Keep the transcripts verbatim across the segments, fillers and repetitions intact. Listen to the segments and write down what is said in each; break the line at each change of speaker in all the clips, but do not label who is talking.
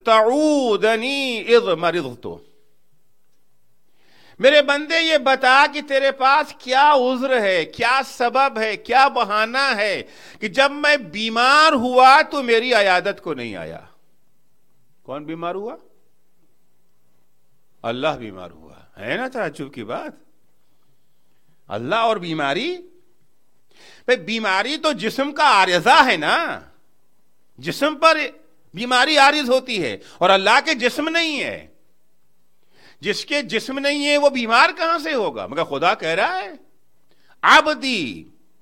تعودنی اذ مرضت، میرے بندے یہ بتا کہ تیرے پاس کیا عذر ہے، کیا سبب ہے، کیا بہانہ ہے کہ جب میں بیمار ہوا تو میری عیادت کو نہیں آیا۔ کون بیمار ہوا؟ اللہ بیمار ہوا ہے نا، تعجب کی بات۔ اللہ اور بیماری، بھئی بیماری تو جسم کا عارضہ ہے نا، جسم پر بیماری عارض ہوتی ہے، اور اللہ کے جسم نہیں ہے۔ جس کے جسم نہیں ہے وہ بیمار کہاں سے ہوگا؟ مگر خدا کہہ رہا ہے عبدی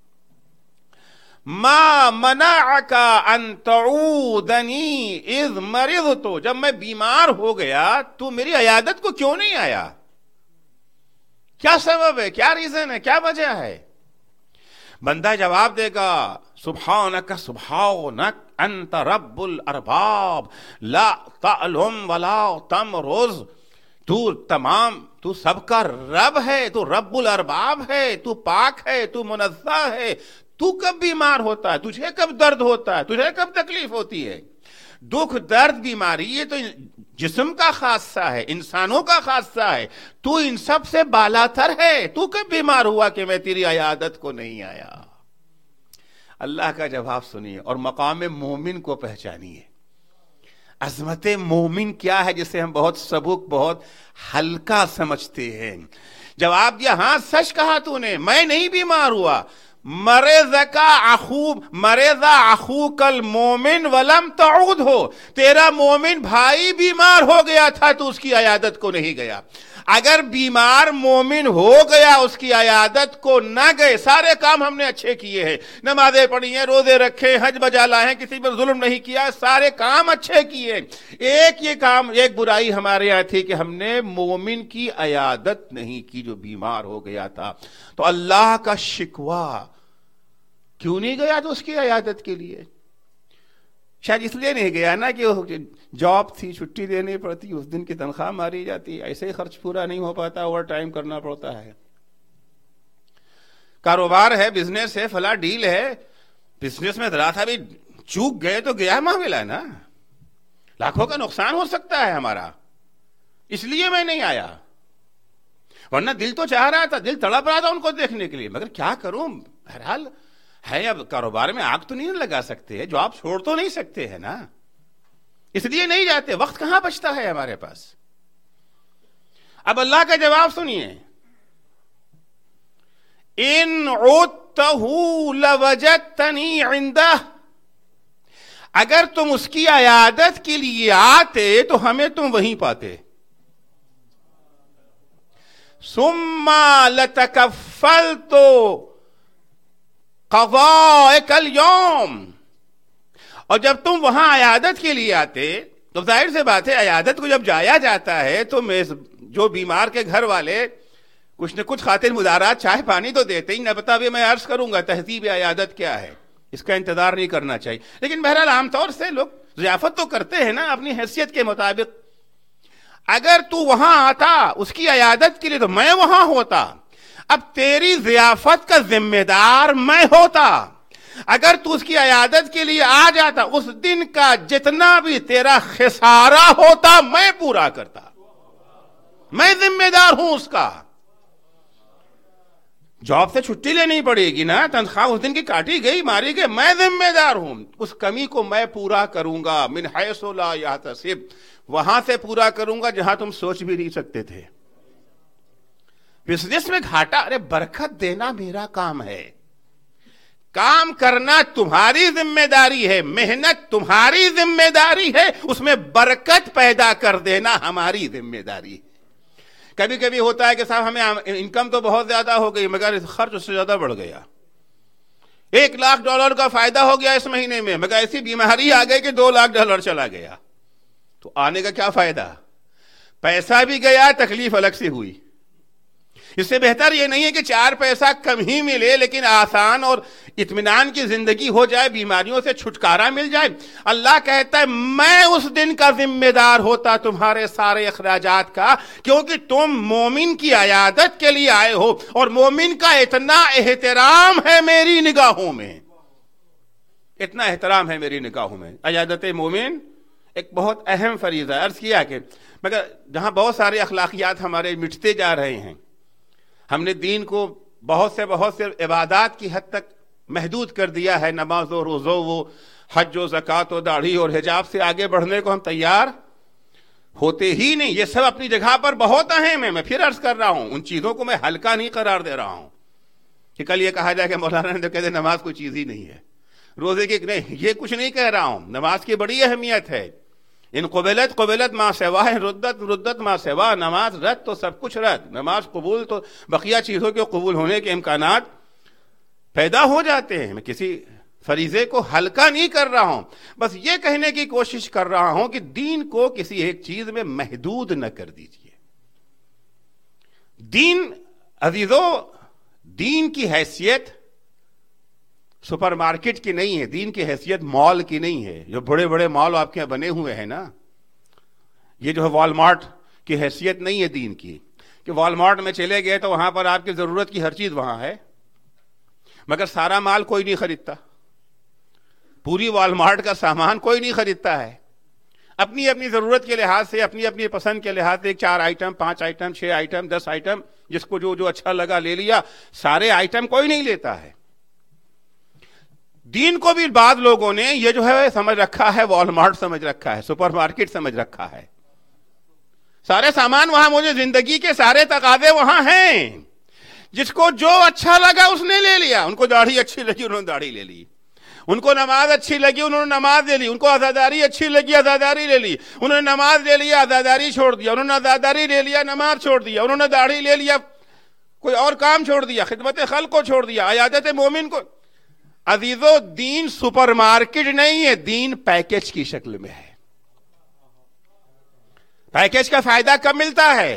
ما منعک ان تعودنی اذ مرضت، جب میں بیمار ہو گیا تو میری عیادت کو کیوں نہیں آیا؟ کیا سبب ہے، کیا ریزن ہے، کیا وجہ ہے؟ بندہ جواب دے گا سبحانک سبحانک انت رب الارباب لا تعلم ولا تمرض، تو تمام تو سب کا رب ہے، تو رب الارباب ہے، تو پاک ہے، تو منزہ ہے، تو کب بیمار ہوتا ہے، تجھے کب درد ہوتا ہے، تجھے کب تکلیف ہوتی ہے؟ دکھ درد بیماری یہ تو جسم کا خاصہ ہے، انسانوں کا خاصہ ہے، تو ان سب سے بالا تر ہے، تو کب بیمار ہوا کہ میں تیری عیادت کو نہیں آیا؟ اللہ کا جواب سنیے اور مقام مومن کو پہچانیے۔ عظمت مومن کیا ہے جسے ہم بہت سبک، بہت ہلکا سمجھتے ہیں۔ جواب دیا ہاں سچ کہا تو نے، میں نہیں بیمار ہوا۔ مرضک اخو مرض اخوک المومن ولم تعود ہو، تیرا مومن بھائی بیمار ہو گیا تھا تو اس کی عیادت کو نہیں گیا۔ اگر بیمار مومن ہو گیا اس کی عیادت کو نہ گئے، سارے کام ہم نے اچھے کیے ہیں، نمازیں پڑھی ہیں، روزے رکھے، حج بجا لائے ہیں، کسی پر ظلم نہیں کیا، سارے کام اچھے کیے، ایک یہ کام ایک برائی ہمارے یہاں تھی کہ ہم نے مومن کی عیادت نہیں کی جو بیمار ہو گیا تھا۔ تو اللہ کا شکوہ کیوں نہیں گیا تو اس کی عیادت کے لیے؟ شاید اس لیے نہیں گیا نا کہ جاب تھی، چھٹی دینی پڑتی، اس دن کی تنخواہ ماری جاتی، ایسے ہی خرچ پورا نہیں ہو پاتا، اوور ٹائم کرنا پڑتا ہے، کاروبار ہے، بزنس ہے، فلاں ڈیل ہے، بزنس میں ذرا تھا بھی چوک گئے تو گیا معاملہ نا، لاکھوں کا نقصان ہو سکتا ہے ہمارا، اس لیے میں نہیں آیا، ورنہ دل تو چاہ رہا تھا، دل تڑپ رہا تھا ان کو دیکھنے کے لیے، مگر کیا کروں، بہرحال ہے، اب کاروبار میں آگ تو نہیں لگا سکتے، جو آپ چھوڑ تو نہیں سکتے ہیں نا، اس لیے نہیں جاتے، وقت کہاں بچتا ہے ہمارے پاس۔ اب اللہ کا جواب سنیے، ان عدتہ لوجدتنی عندہ، اگر تم اس کی عیادت کے لیے آتے تو ہمیں تم وہیں پاتے، ثم لتکفلت قضائک اليوم، اور جب تم وہاں عیادت کے لیے آتے تو ظاہر سے بات ہے عیادت کو جب جایا جاتا ہے تو جو بیمار کے گھر والے کچھ نہ کچھ خاطر مدارات چائے پانی تو دیتے ہی، نہ بتا بھی میں عرض کروں گا تہذیب عیادت کیا ہے، اس کا انتظار نہیں کرنا چاہیے، لیکن بہرحال عام طور سے لوگ ضیافت تو کرتے ہیں نا اپنی حیثیت کے مطابق۔ اگر تو وہاں آتا اس کی عیادت کے لیے تو میں وہاں ہوتا، اب تیری ضیافت کا ذمہ دار میں ہوتا، اگر تو اس کی عیادت کے لیے آ جاتا اس دن کا جتنا بھی تیرا خسارہ ہوتا میں پورا کرتا، میں ذمہ دار ہوں اس کا۔ جاب سے چھٹی لینی پڑے گی نا، تنخواہ اس دن کی کاٹی گئی، ماری گئی، میں ذمہ دار ہوں، اس کمی کو میں پورا کروں گا، من حیث لا یحتسب، وہاں سے پورا کروں گا جہاں تم سوچ بھی نہیں سکتے تھے۔ بزنس میں گھاٹا، ارے برکت دینا میرا کام ہے، کام کرنا تمہاری ذمہ داری ہے، محنت تمہاری ذمہ داری ہے، اس میں برکت پیدا کر دینا ہماری ذمہ داری ہے۔ کبھی کبھی ہوتا ہے کہ صاحب ہمیں انکم تو بہت زیادہ ہو گئی مگر خرچ اس سے زیادہ بڑھ گیا، ایک لاکھ ڈالر کا فائدہ ہو گیا اس مہینے میں مگر ایسی بیماری آ گئی کہ دو لاکھ ڈالر چلا گیا، تو آنے کا کیا فائدہ؟ پیسہ بھی گیا، تکلیف الگ سے ہوئی۔ اس سے بہتر یہ نہیں ہے کہ چار پیسہ کم ہی ملے لیکن آسان اور اطمینان کی زندگی ہو جائے، بیماریوں سے چھٹکارا مل جائے۔ اللہ کہتا ہے میں اس دن کا ذمہ دار ہوتا تمہارے سارے اخراجات کا، کیونکہ تم مومن کی عیادت کے لیے آئے ہو، اور مومن کا اتنا احترام ہے میری نگاہوں میں، اتنا احترام ہے میری نگاہوں میں۔ عیادت مومن ایک بہت اہم فریضہ عرض کیا کہ مگر جہاں بہت سارے اخلاقیات ہمارے مٹتے جا رہے ہیں، ہم نے دین کو بہت سے بہت سے عبادات کی حد تک محدود کر دیا ہے، نماز و روزہ و حج و زکوٰۃ و داڑھی اور حجاب سے آگے بڑھنے کو ہم تیار ہوتے ہی نہیں۔ یہ سب اپنی جگہ پر بہت اہم ہے، میں پھر عرض کر رہا ہوں، ان چیزوں کو میں ہلکا نہیں قرار دے رہا ہوں کہ کل یہ کہا جائے کہ مولانا نے تو کہتے نماز کوئی چیز ہی نہیں ہے، روزے کی نہیں، یہ کچھ نہیں کہہ رہا ہوں، نماز کی بڑی اہمیت ہے۔ ان قبلت قبلت ما سوا ہے، ردت ردت ما سوا، نماز رد تو سب کچھ رد، نماز قبول تو بقیہ چیزوں کے قبول ہونے کے امکانات پیدا ہو جاتے ہیں۔ میں کسی فریضے کو ہلکا نہیں کر رہا ہوں، بس یہ کہنے کی کوشش کر رہا ہوں کہ دین کو کسی ایک چیز میں محدود نہ کر دیجیے۔ دین عزیزو، دین کی حیثیت سپر مارکیٹ کی نہیں ہے، دین کی حیثیت مال کی نہیں ہے۔ جو بڑے بڑے مال آپ کے یہاں بنے ہوئے ہیں نا، یہ جو ہے وال مارٹ کی حیثیت نہیں ہے دین کی، کہ وال مارٹ میں چلے گئے تو وہاں پر آپ کی ضرورت کی ہر چیز وہاں ہے، مگر سارا مال کوئی نہیں خریدتا، پوری وال مارٹ کا سامان کوئی نہیں خریدتا ہے۔ اپنی اپنی ضرورت کے لحاظ سے، اپنی اپنی پسند کے لحاظ سے ایک چار آئٹم، پانچ آئٹم، چھ آئٹم، دس آئٹم، جس کو جو جو اچھا لگا لے لیا، سارے آئٹم کوئی نہیں لیتا ہے۔ دین کو بھی بعض لوگوں نے یہ جو ہے سمجھ رکھا ہے، وال مارٹ سمجھ رکھا ہے، سپر مارکیٹ سمجھ رکھا ہے، سارے سامان وہاں، مجھے زندگی کے سارے تقاضے وہاں ہیں، جس کو جو اچھا لگا اس نے لے لیا۔ ان کو داڑھی اچھی لگی انہوں نے داڑھی لے لی، ان کو نماز اچھی لگی انہوں نے نماز لے لی، ان کو عزاداری اچھی لگی عزاداری لے لی، انہوں نے نماز لے لیا عزاداری چھوڑ دیا، انہوں نے عزاداری لے لیا نماز چھوڑ دیا، انہوں نے داڑھی لے لیا کوئی اور کام چھوڑ دیا، خدمت خلق کو چھوڑ دیا، عیادت مومن کو۔ عزیزو، دین سپر مارکیٹ نہیں ہے، دین پیکج کی شکل میں ہے۔ پیکج کا فائدہ کب ملتا ہے؟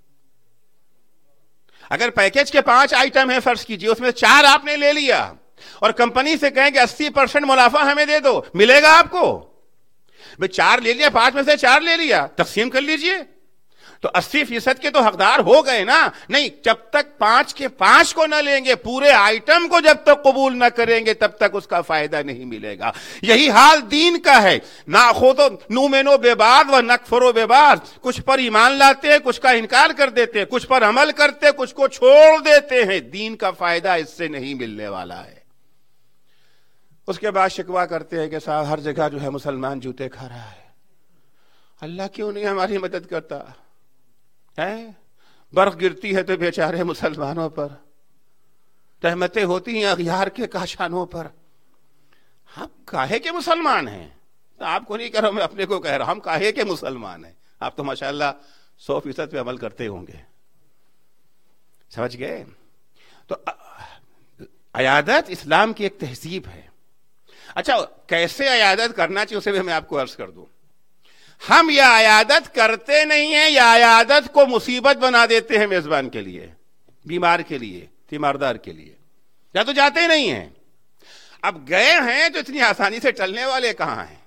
اگر پیکج کے پانچ آئٹم ہیں فرض کیجئے، اس میں چار آپ نے لے لیا اور کمپنی سے کہیں کہ اسی پرسنٹ منافع ہمیں دے دو، ملے گا آپ کو؟ بھئی چار لے لیا، پانچ میں سے چار لے لیا، تقسیم کر لیجئے، تو اسی فیصد کے تو حقدار ہو گئے نا۔ نہیں، جب تک پانچ کے پانچ کو نہ لیں گے، پورے آئٹم کو جب تک قبول نہ کریں گے، تب تک اس کا فائدہ نہیں ملے گا۔ یہی حال دین کا ہے، ناخوذ نؤمن ببعض و نکفر ببعض، کچھ پر ایمان لاتے ہیں، کچھ کا انکار کر دیتے ہیں، کچھ پر عمل کرتے، کچھ کو چھوڑ دیتے ہیں۔ دین کا فائدہ اس سے نہیں ملنے والا ہے۔ اس کے بعد شکوہ کرتے ہیں کہ صاحب ہر جگہ جو ہے مسلمان جوتے کھا رہا ہے، اللہ کیوں نہیں ہماری مدد کرتا ہے؟ برف گرتی ہے تو بیچارے مسلمانوں پر، رحمتیں ہوتی ہیں اغیار کے کاشانوں پر۔ ہم کاہے کے مسلمان ہیں؟ آپ کو نہیں کہہ رہا، میں اپنے کو کہہ رہا ہوں، ہم کاہے کے مسلمان ہیں؟ آپ تو ماشاءاللہ سو فیصد پہ عمل کرتے ہوں گے، سمجھ گئے؟ تو عیادت اسلام کی ایک تہذیب ہے۔ اچھا، کیسے عیادت کرنا چاہیے اسے بھی میں آپ کو عرض کر دوں۔ ہم یا عیادت کرتے نہیں ہیں یا عیادت کو مصیبت بنا دیتے ہیں میزبان کے لیے، بیمار کے لیے، تیماردار کے لیے، یا تو جاتے ہی نہیں ہیں۔ اب گئے ہیں تو اتنی آسانی سے ٹلنے والے کہاں ہیں؟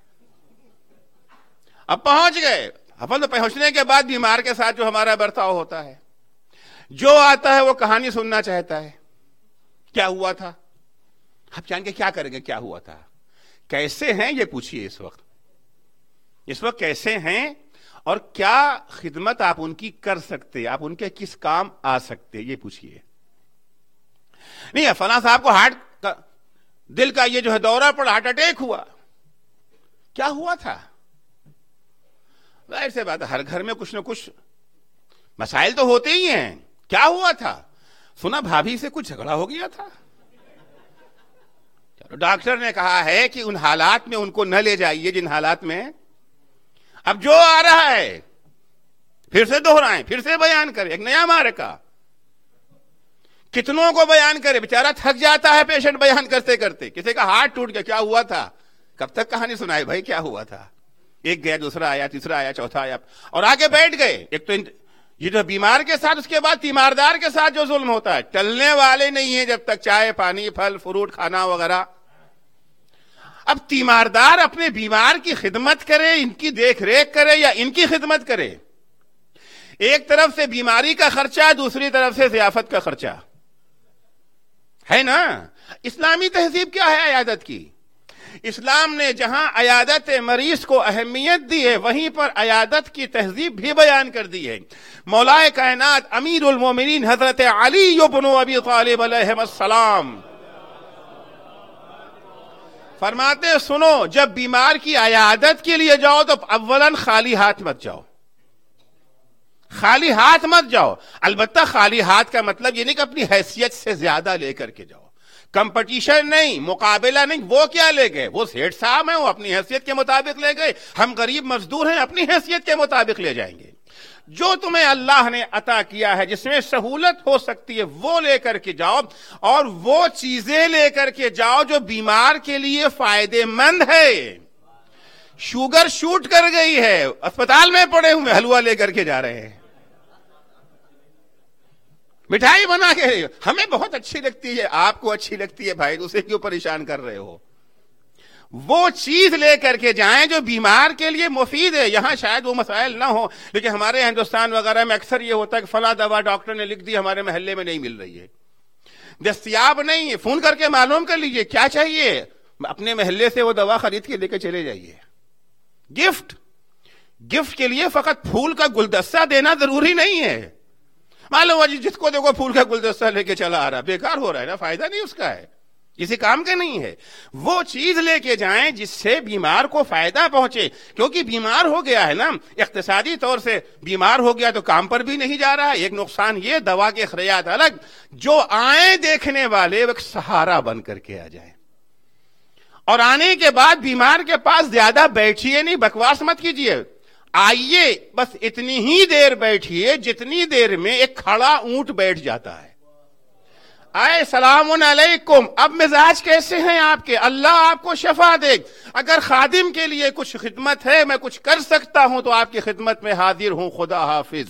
اب پہنچ گئے، اپن تو پہنچنے کے بعد بیمار کے ساتھ جو ہمارا برتاؤ ہوتا ہے، جو آتا ہے وہ کہانی سننا چاہتا ہے، کیا ہوا تھا؟ آپ جان کے کیا کریں گے کیا ہوا تھا؟ کیسے ہیں یہ پوچھیے، اس وقت اس وقت کیسے ہیں اور کیا خدمت آپ ان کی کر سکتے، آپ ان کے کس کام آ سکتے، یہ پوچھیے۔ نہیں، فلاں صاحب کو ہارٹ کا، دل کا یہ جو ہے دورہ پڑا، ہارٹ اٹیک ہوا، کیا ہوا تھا؟ ظاہر سی بات ہے، ہر گھر میں کچھ نہ کچھ مسائل تو ہوتے ہی ہیں۔ کیا ہوا تھا؟ سنا بھابھی سے کچھ جھگڑا ہو گیا تھا۔ ڈاکٹر نے کہا ہے کہ ان حالات میں ان کو نہ لے جائیے جن حالات میں اب جو آ رہا ہے، پھر سے دہرائیں، پھر سے بیان کریں، ایک نیا معرکہ۔ کتنوں کو بیان کرے، بیچارہ تھک جاتا ہے پیشنٹ بیان کرتے کرتے۔ کسی کا ہاتھ ٹوٹ گیا، کیا ہوا تھا؟ کب تک کہانی سنائے بھائی، کیا ہوا تھا؟ ایک گیا، دوسرا آیا، تیسرا آیا، چوتھا آیا، اور آگے بیٹھ گئے۔ ایک تو یہ جو بیمار کے ساتھ، اس کے بعد تیماردار کے ساتھ جو ظلم ہوتا ہے، ٹلنے والے نہیں ہیں جب تک چائے پانی پھل فروٹ کھانا وغیرہ۔ اب تیماردار اپنے بیمار کی خدمت کرے، ان کی دیکھ ریکھ کرے یا ان کی خدمت کرے؟ ایک طرف سے بیماری کا خرچہ، دوسری طرف سے ضیافت کا خرچہ ہے نا۔ اسلامی تہذیب کیا ہے عیادت کی؟ اسلام نے جہاں عیادت مریض کو اہمیت دی ہے وہیں پر عیادت کی تہذیب بھی بیان کر دی ہے. مولا کائنات امیر المومنین حضرت علی بن ابی طالب علیہ السلام فرماتے سنو، جب بیمار کی عیادت کے لیے جاؤ تو اولاً خالی ہاتھ مت جاؤ. خالی ہاتھ مت جاؤ. البتہ خالی ہاتھ کا مطلب یہ نہیں کہ اپنی حیثیت سے زیادہ لے کر کے جاؤ. کمپٹیشن نہیں، مقابلہ نہیں. وہ کیا لے گئے؟ وہ سیٹھ صاحب ہیں، وہ اپنی حیثیت کے مطابق لے گئے. ہم غریب مزدور ہیں، اپنی حیثیت کے مطابق لے جائیں گے. جو تمہیں اللہ نے عطا کیا ہے، جس میں سہولت ہو سکتی ہے، وہ لے کر کے جاؤ، اور وہ چیزیں لے کر کے جاؤ جو بیمار کے لیے فائدے مند ہے. شوگر شوٹ کر گئی ہے، اسپتال میں پڑے ہوئے حلوہ لے کر کے جا رہے ہیں، مٹھائی بنا کے. ہمیں بہت اچھی لگتی ہے، آپ کو اچھی لگتی ہے بھائی، اسے کیوں پریشان کر رہے ہو؟ وہ چیز لے کر کے جائیں جو بیمار کے لیے مفید ہے. یہاں شاید وہ مسائل نہ ہو، لیکن ہمارے ہندوستان وغیرہ میں اکثر یہ ہوتا ہے کہ فلاں دوا ڈاکٹر نے لکھ دی، ہمارے محلے میں نہیں مل رہی ہے، دستیاب نہیں ہے. فون کر کے معلوم کر لیجئے کیا چاہیے، اپنے محلے سے وہ دوا خرید کے لے کے چلے جائیے. گفٹ گفٹ کے لیے فقط پھول کا گلدستہ دینا ضروری نہیں ہے. معلوم ہے جس کو دیکھو پھول کا گلدستہ لے کے چلا آ رہا، بیکار ہو رہا ہے نا، فائدہ نہیں اس کا ہے، کسی کام کا نہیں ہے. وہ چیز لے کے جائیں جس سے بیمار کو فائدہ پہنچے، کیونکہ بیمار ہو گیا ہے نا، اقتصادی طور سے بیمار ہو گیا تو کام پر بھی نہیں جا رہا. ایک نقصان یہ، دوا کے اخراجات الگ. جو آئیں دیکھنے والے وہ ایک سہارا بن کر کے آ جائیں، اور آنے کے بعد بیمار کے پاس زیادہ بیٹھیے نہیں، بکواس مت کیجیے. آئیے بس اتنی ہی دیر بیٹھیے جتنی دیر میں ایک کھڑا اونٹ بیٹھ جاتا ہے. آئے سلام علیکم، اب مزاج کیسے ہیں آپ کے؟ اللہ آپ کو شفا دے. اگر خادم کے لیے کچھ خدمت ہے، میں کچھ کر سکتا ہوں تو آپ کی خدمت میں حاضر ہوں. خدا حافظ.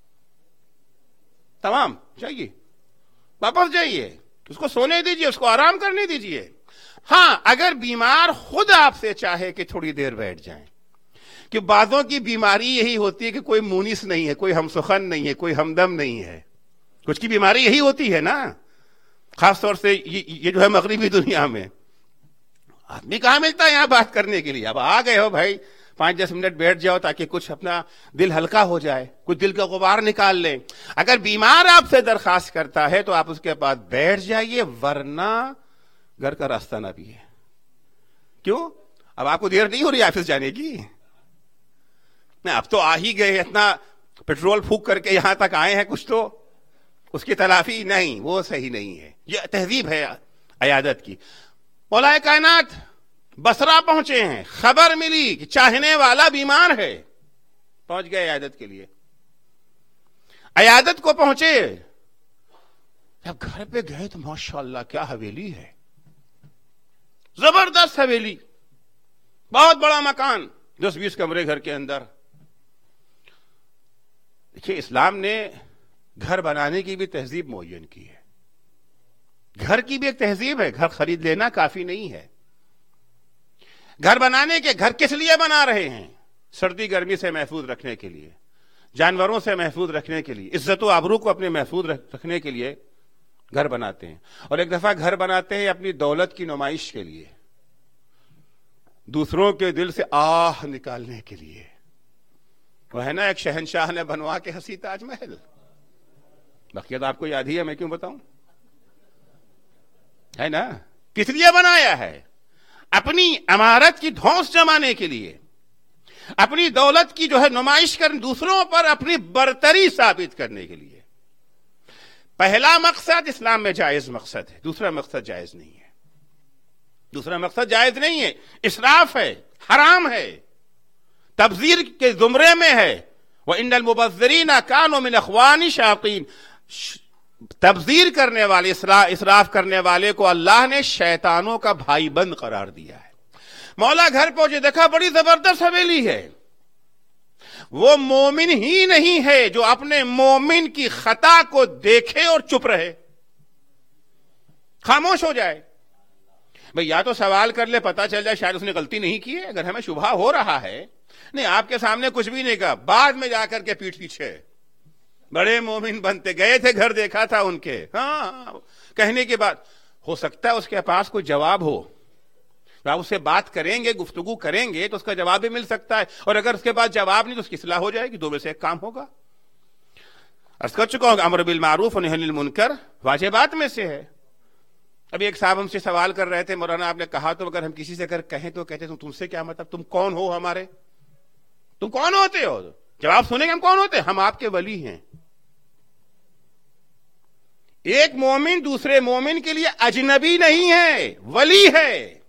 تمام، جائیے واپس جائیے، اس کو سونے دیجیے، اس کو آرام کرنے دیجیے. ہاں اگر بیمار خود آپ سے چاہے کہ تھوڑی دیر بیٹھ جائیں، کہ بعضوں کی بیماری یہی ہوتی ہے کہ کوئی مونس نہیں ہے، کوئی ہم سخن نہیں ہے، کوئی ہمدم نہیں ہے. کچھ کی بیماری یہی ہوتی ہے نا، خاص طور سے یہ جو ہے مغربی دنیا میں. آدمی کہاں ملتا ہے یہاں بات کرنے کے لیے؟ اب آ گئے ہو بھائی، پانچ دس منٹ بیٹھ جاؤ تاکہ کچھ اپنا دل ہلکا ہو جائے، کچھ دل کا غبار نکال لیں. اگر بیمار آپ سے درخواست کرتا ہے تو آپ اس کے پاس بیٹھ جائیے، ورنہ گھر کا راستہ نہ بھی ہے. کیوں؟ اب آپ کو دیر نہیں ہو رہی آفس جانے کی؟ اب تو آ ہی گئے، اتنا پیٹرول پھونک کر کے یہاں تک آئے ہیں، کچھ تو اس کی تلافی نہیں. وہ صحیح نہیں ہے. یہ تہذیب ہے عیادت کی. مولا کائنات بصرہ پہنچے ہیں، خبر ملی کہ چاہنے والا بیمار ہے، پہنچ گئے عیادت کے لیے. عیادت کو پہنچے، جب گھر پہ گئے تو ماشاءاللہ کیا حویلی ہے، زبردست حویلی، بہت بڑا مکان، دس بیس کمرے گھر کے اندر. دیکھیے اسلام نے گھر بنانے کی بھی تہذیب معین کی ہے. گھر کی بھی ایک تہذیب ہے، گھر خرید لینا کافی نہیں ہے. گھر بنانے کے، گھر کس لیے بنا رہے ہیں؟ سردی گرمی سے محفوظ رکھنے کے لیے، جانوروں سے محفوظ رکھنے کے لیے، عزت و آبرو کو اپنے محفوظ رکھنے کے لیے گھر بناتے ہیں. اور ایک دفعہ گھر بناتے ہیں اپنی دولت کی نمائش کے لیے، دوسروں کے دل سے آہ نکالنے کے لیے. وہ ہے نا ایک شہنشاہ نے بنوا کے ہنسی تاج محل، بقیہ تو آپ کو یاد ہی ہے، میں کیوں بتاؤں، ہے نا. کس لیے بنایا ہے؟ اپنی عمارت کی دھوس جمانے کے لیے، اپنی دولت کی جو ہے نمائش کر، دوسروں پر اپنی برتری ثابت کرنے کے لیے. پہلا مقصد اسلام میں جائز مقصد ہے، دوسرا مقصد جائز نہیں ہے. دوسرا مقصد جائز نہیں ہے، اسراف ہے، حرام ہے، تبذیر کے زمرے میں ہے. وَإِنَّ الْمُبَذِّرِينَ كَانُوا مِنْ إِخْوَانِ الشَّيَاطِينِ. تبذیر کرنے والے، اسراف کرنے والے کو اللہ نے شیطانوں کا بھائی بند قرار دیا ہے. مولا گھر پہنچے، دیکھا بڑی زبردست حویلی ہے. وہ مومن ہی نہیں ہے جو اپنے مومن کی خطا کو دیکھے اور چپ رہے، خاموش ہو جائے. بھئی یا تو سوال کر لے، پتا چل جائے شاید اس نے غلطی نہیں کی ہے. اگر ہمیں شبہ ہو رہا ہے، نہیں آپ کے سامنے کچھ بھی نہیں کہا، بعد میں جا کر کے پیٹھ پیچھے بڑے مومن بنتے گئے تھے، گھر دیکھا تھا ان کے، ہاں کہنے کے بعد ہو سکتا ہے اس کے پاس کوئی جواب ہو آپ اس سے بات کریں گے، گفتگو کریں گے تو اس کا جواب بھی مل سکتا ہے، اور اگر اس کے بعد جواب نہیں تو اس کی اصلاح ہو جائے گی، دو میں سے ایک کام ہوگا۔ عرض کر چکا ہوں کہ امر بالمعروف و نہی عن المنکر واجبات میں سے ہے۔ ابھی ایک صاحب ہم سے سوال کر رہے تھے، مولانا آپ نے کہا تو اگر ہم کسی سے اگر کہیں تو کہتے ہیں تم سے کیا مطلب، تم کون ہو ہمارے، تم کون ہوتے ہو؟ جواب سنیں گے ہم کون ہوتے ہیں؟ ہم آپ کے ولی ہیں۔ ایک مومن دوسرے مومن کے لیے اجنبی نہیں ہے، ولی ہے۔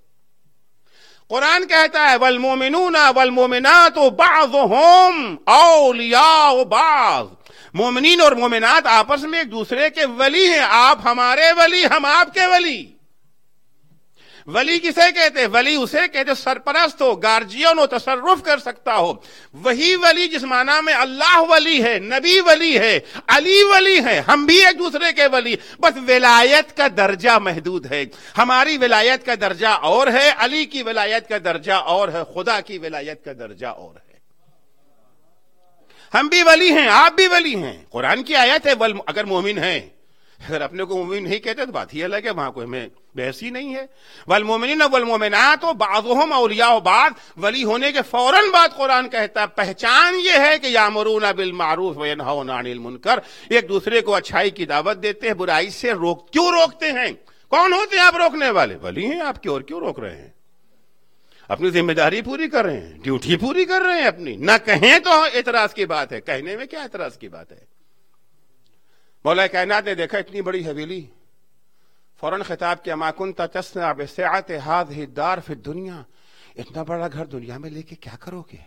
قرآن کہتا ہے والمومنون والمومنات بعضهم اولیاء بعض، مومنین اور مومنات آپس میں ایک دوسرے کے ولی ہیں، آپ ہمارے ولی، ہم آپ کے ولی۔ ولی کسے کہتے ہیں؟ ولی اسے کہتے سرپرست ہو، گارجین ہو، تصرف کر سکتا ہو، وہی ولی جس معنی میں اللہ ولی ہے، نبی ولی ہے، علی ولی ہے، ہم بھی ایک دوسرے کے ولی، بس ولایت کا درجہ محدود ہے۔ ہماری ولایت کا درجہ اور ہے، علی کی ولایت کا درجہ اور ہے، خدا کی ولایت کا درجہ اور ہے۔ ہم بھی ولی ہیں، آپ بھی ولی ہیں۔ قرآن کی آیت ہے اگر مومن ہیں، اگر اپنے کو مومن نہیں کہتے تو بات ہی الگ ہے، وہاں کوئی ہمیں بحث ہی نہیں ہے۔ والمومنین والمومنات بعضهم اولیاء بعض، ولی ہونے کے فوراً بعد قرآن کہتا ہے پہچان یہ ہے کہ یامرون بالمعروف وینہون عن المنکر، ایک دوسرے کو اچھائی کی دعوت دیتے ہیں، برائی سے روک کیوں روکتے ہیں؟ کون ہوتے ہیں آپ روکنے والے؟ ولی ہیں آپ کے، اور کیوں روک رہے ہیں؟ اپنی ذمہ داری پوری کر رہے ہیں، ڈیوٹی پوری کر رہے ہیں اپنی، نہ کہیں تو اعتراض کی بات ہے، کہنے میں کیا اعتراض کی بات ہے؟ مولا کائنات نے دیکھا اتنی بڑی حویلی، فوراً خطاب کیا ما کنت تصنع بسعت هذه الدار فی الدنیا، اتنا بڑا گھر دنیا میں لے کے کیا کرو گے؟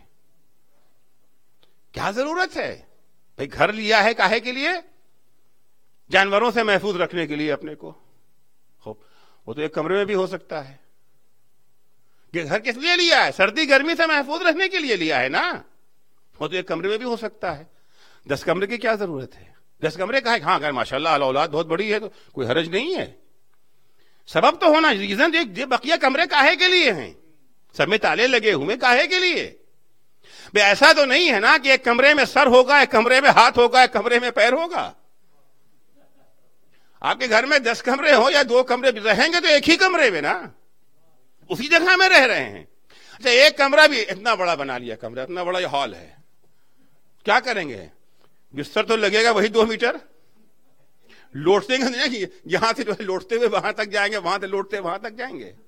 کیا ضرورت ہے؟ بھئی گھر لیا ہے کاہے کے لیے؟ جانوروں سے محفوظ رکھنے کے لیے اپنے کو۔ خوب وہ تو ایک کمرے میں بھی ہو سکتا ہے۔ یہ گھر کس لیے لیا ہے؟ سردی گرمی سے محفوظ رکھنے کے لیے لیا ہے نا، وہ تو ایک کمرے میں بھی ہو سکتا ہے۔ دس کمرے کی کیا ضرورت ہے؟ دس کمرے کا ہے، ہاں اگر ماشاءاللہ اولاد بہت بڑی ہے تو کوئی حرج نہیں ہے، سبب تو ہونا، ریزن یہ بقیہ کمرے کاہے کے لیے ہیں؟ سب میں تالے لگے ہوئے کاہے کے لیے؟ بے ایسا تو نہیں ہے نا کہ ایک کمرے میں سر ہوگا، ایک کمرے میں ہاتھ ہوگا، ایک کمرے میں پیر ہوگا۔ آپ کے گھر میں دس کمرے ہو یا دو کمرے رہیں گے تو ایک ہی کمرے میں نا، اسی جگہ میں رہ رہے ہیں۔ اچھا ایک کمرہ بھی اتنا بڑا بنا لیا، کمرہ اتنا بڑا، یہ ہال ہے، کیا کریں گے؟ بستر تو لگے گا وہی دو میٹر، لوٹتے گے یہاں سے جو ہے لوٹتے ہوئے وہاں تک جائیں گے، وہاں سے لوٹتے وہاں تک جائیں گے۔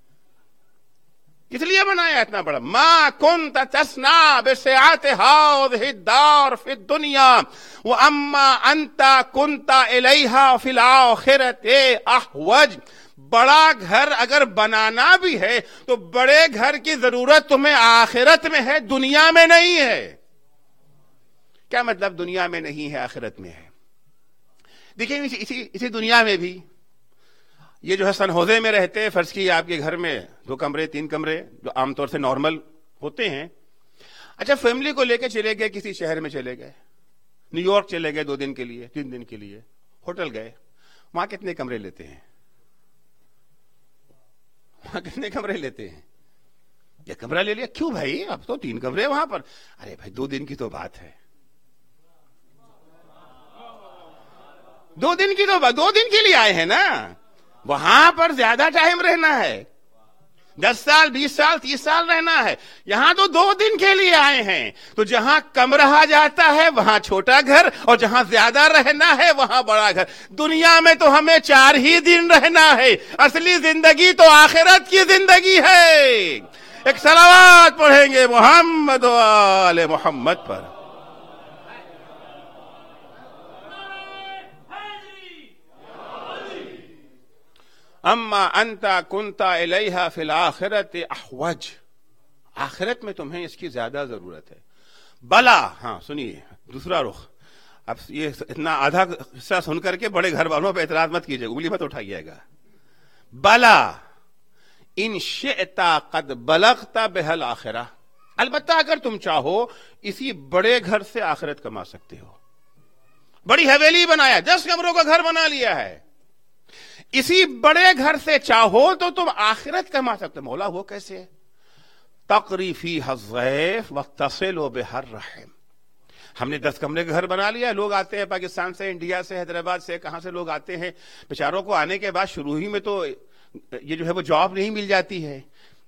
کس لیے بنایا اتنا بڑا؟ ما کنت تصنع بسعت هذه الدار فی الدنیا واما انت کنت الیہا فی الاخرۃ احوج، بڑا گھر اگر بنانا بھی ہے تو بڑے گھر کی ضرورت تمہیں آخرت میں ہے، دنیا میں نہیں ہے۔ کیا مطلب دنیا میں نہیں ہے آخرت میں ہے؟ دیکھیں اسی اسی دنیا میں بھی یہ جو ہے سن ہوزے میں رہتے ہیں، فرض کی آپ کے گھر میں دو کمرے تین کمرے جو عام طور سے نارمل ہوتے ہیں۔ اچھا فیملی کو لے کے چلے گئے، کسی شہر میں چلے گئے، نیو یارک چلے گئے دو دن کے لیے، تین دن کے لیے، ہوٹل گئے، وہاں کتنے کمرے لیتے ہیں؟ وہاں کتنے کمرے لیتے ہیں؟ یہ کمرہ لے لیا، کیوں بھائی اب تو تین کمرے وہاں پر؟ ارے بھائی دو دن کی تو بات ہے، دو دن کی تو دو دن کے لیے آئے ہیں نا، وہاں پر زیادہ ٹائم رہنا ہے، دس سال بیس سال تیس سال رہنا ہے، یہاں تو دو دن کے لیے آئے ہیں۔ تو جہاں کم رہا جاتا ہے وہاں چھوٹا گھر، اور جہاں زیادہ رہنا ہے وہاں بڑا گھر۔ دنیا میں تو ہمیں چار ہی دن رہنا ہے، اصلی زندگی تو آخرت کی زندگی ہے۔ ایک صلوات پڑھیں گے محمد و آل محمد پر۔ اما انت کنت الیہا فی الاخرۃ احوج، آخرت میں تمہیں اس کی زیادہ ضرورت ہے۔ بلا، ہاں سنیے دوسرا رخ، اب یہ اتنا آدھا حصہ سن کر کے بڑے گھر والوں پہ اعتراض مت کیجیے، انگلی مت اٹھائیے گا۔ بلا ان شئت قد بلغت بہ الاخرہ، البتہ اگر تم چاہو اسی بڑے گھر سے آخرت کما سکتے ہو۔ بڑی حویلی بنایا، دس کمروں کا گھر بنا لیا ہے، اسی بڑے گھر سے چاہو تو تم آخرت کما سکتے۔ مولا وہ کیسے؟ تقری فیہا الضیف وتصل بہا الرحم، ہم نے دس کمرے کا گھر بنا لیا، لوگ آتے ہیں پاکستان سے، انڈیا سے، حیدرآباد سے، کہاں سے لوگ آتے ہیں، بیچاروں کو آنے کے بعد شروع ہی میں تو یہ جو ہے وہ جاب نہیں مل جاتی ہے،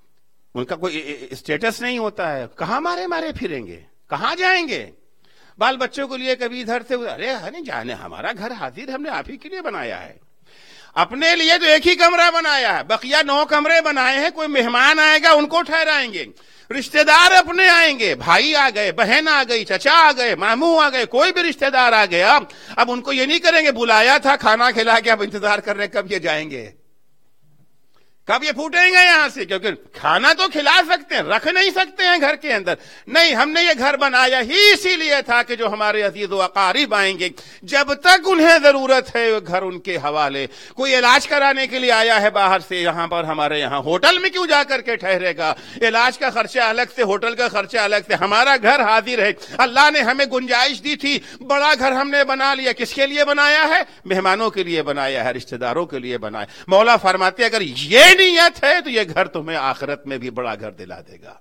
ان کا کوئی اسٹیٹس نہیں ہوتا ہے. کہاں مارے مارے پھریں گے, کہاں جائیں گے؟ بال بچوں کو لیے کبھی ادھر سے ارے نہیں جانے, ہمارا گھر حاضر ہم نے آپ ہی کے لیے بنایا ہے. اپنے لیے تو ایک ہی کمرہ بنایا ہے, بقیہ نو کمرے بنائے ہیں. کوئی مہمان آئے گا ان کو ٹھہرائیں گے, رشتہ دار اپنے آئیں گے, بھائی آ گئے, بہن آ گئی, چچا آ گئے, ماموں آ گئے, کوئی بھی رشتہ دار آ گیا. اب ان کو یہ نہیں کریں گے بلایا تھا کھانا کھلا کے اب انتظار کر رہے کب یہ جائیں گے, کب یہ پھوٹیں گے یہاں سے, کیونکہ کھانا تو کھلا سکتے ہیں, رکھ نہیں سکتے ہیں گھر کے اندر. نہیں, ہم نے یہ گھر بنایا ہی اسی لیے تھا کہ جو ہمارے عزیز و اقارب آئیں گے جب تک انہیں ضرورت ہے وہ گھر ان کے حوالے. کوئی علاج کرانے کے لیے آیا ہے باہر سے یہاں پر ہمارے یہاں, ہوٹل میں کیوں جا کر کے ٹھہرے گا؟ علاج کا خرچہ الگ سے, ہوٹل کا خرچہ الگ سے. ہمارا گھر حاضر ہے, اللہ نے ہمیں گنجائش دی تھی, بڑا گھر ہم نے بنا لیا. کس کے لیے بنایا ہے؟ مہمانوں کے لیے بنایا ہے, رشتہ داروں کے لیے بنایا. مولا فرماتے اگر یہ نیت ہے تو یہ گھر تمہیں آخرت میں بھی بڑا گھر دلا دے گا.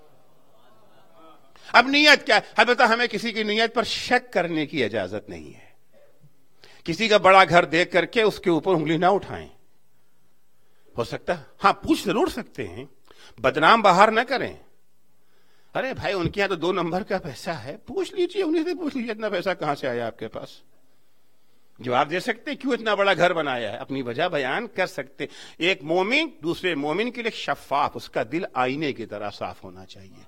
اب نیت کیا ہے؟ البتہ ہمیں کسی کی نیت پر شک کرنے کی اجازت نہیں ہے. کسی کا بڑا گھر دیکھ کر کے اس کے اوپر انگلی نہ اٹھائیں. ہو سکتا ہاں پوچھ ضرور سکتے ہیں, بدنام باہر نہ کریں. ارے بھائی ان کے یہاں تو دو نمبر کا پیسہ ہے, پوچھ لیجئے, انہیں سے پوچھ لیجئے اتنا پیسہ کہاں سے آیا آپ کے پاس. جواب دے سکتے کیوں اتنا بڑا گھر بنایا ہے, اپنی وجہ بیان کر سکتے. ایک مومن دوسرے مومن کے لیے شفاف, اس کا دل آئینے کی طرح صاف ہونا چاہیے.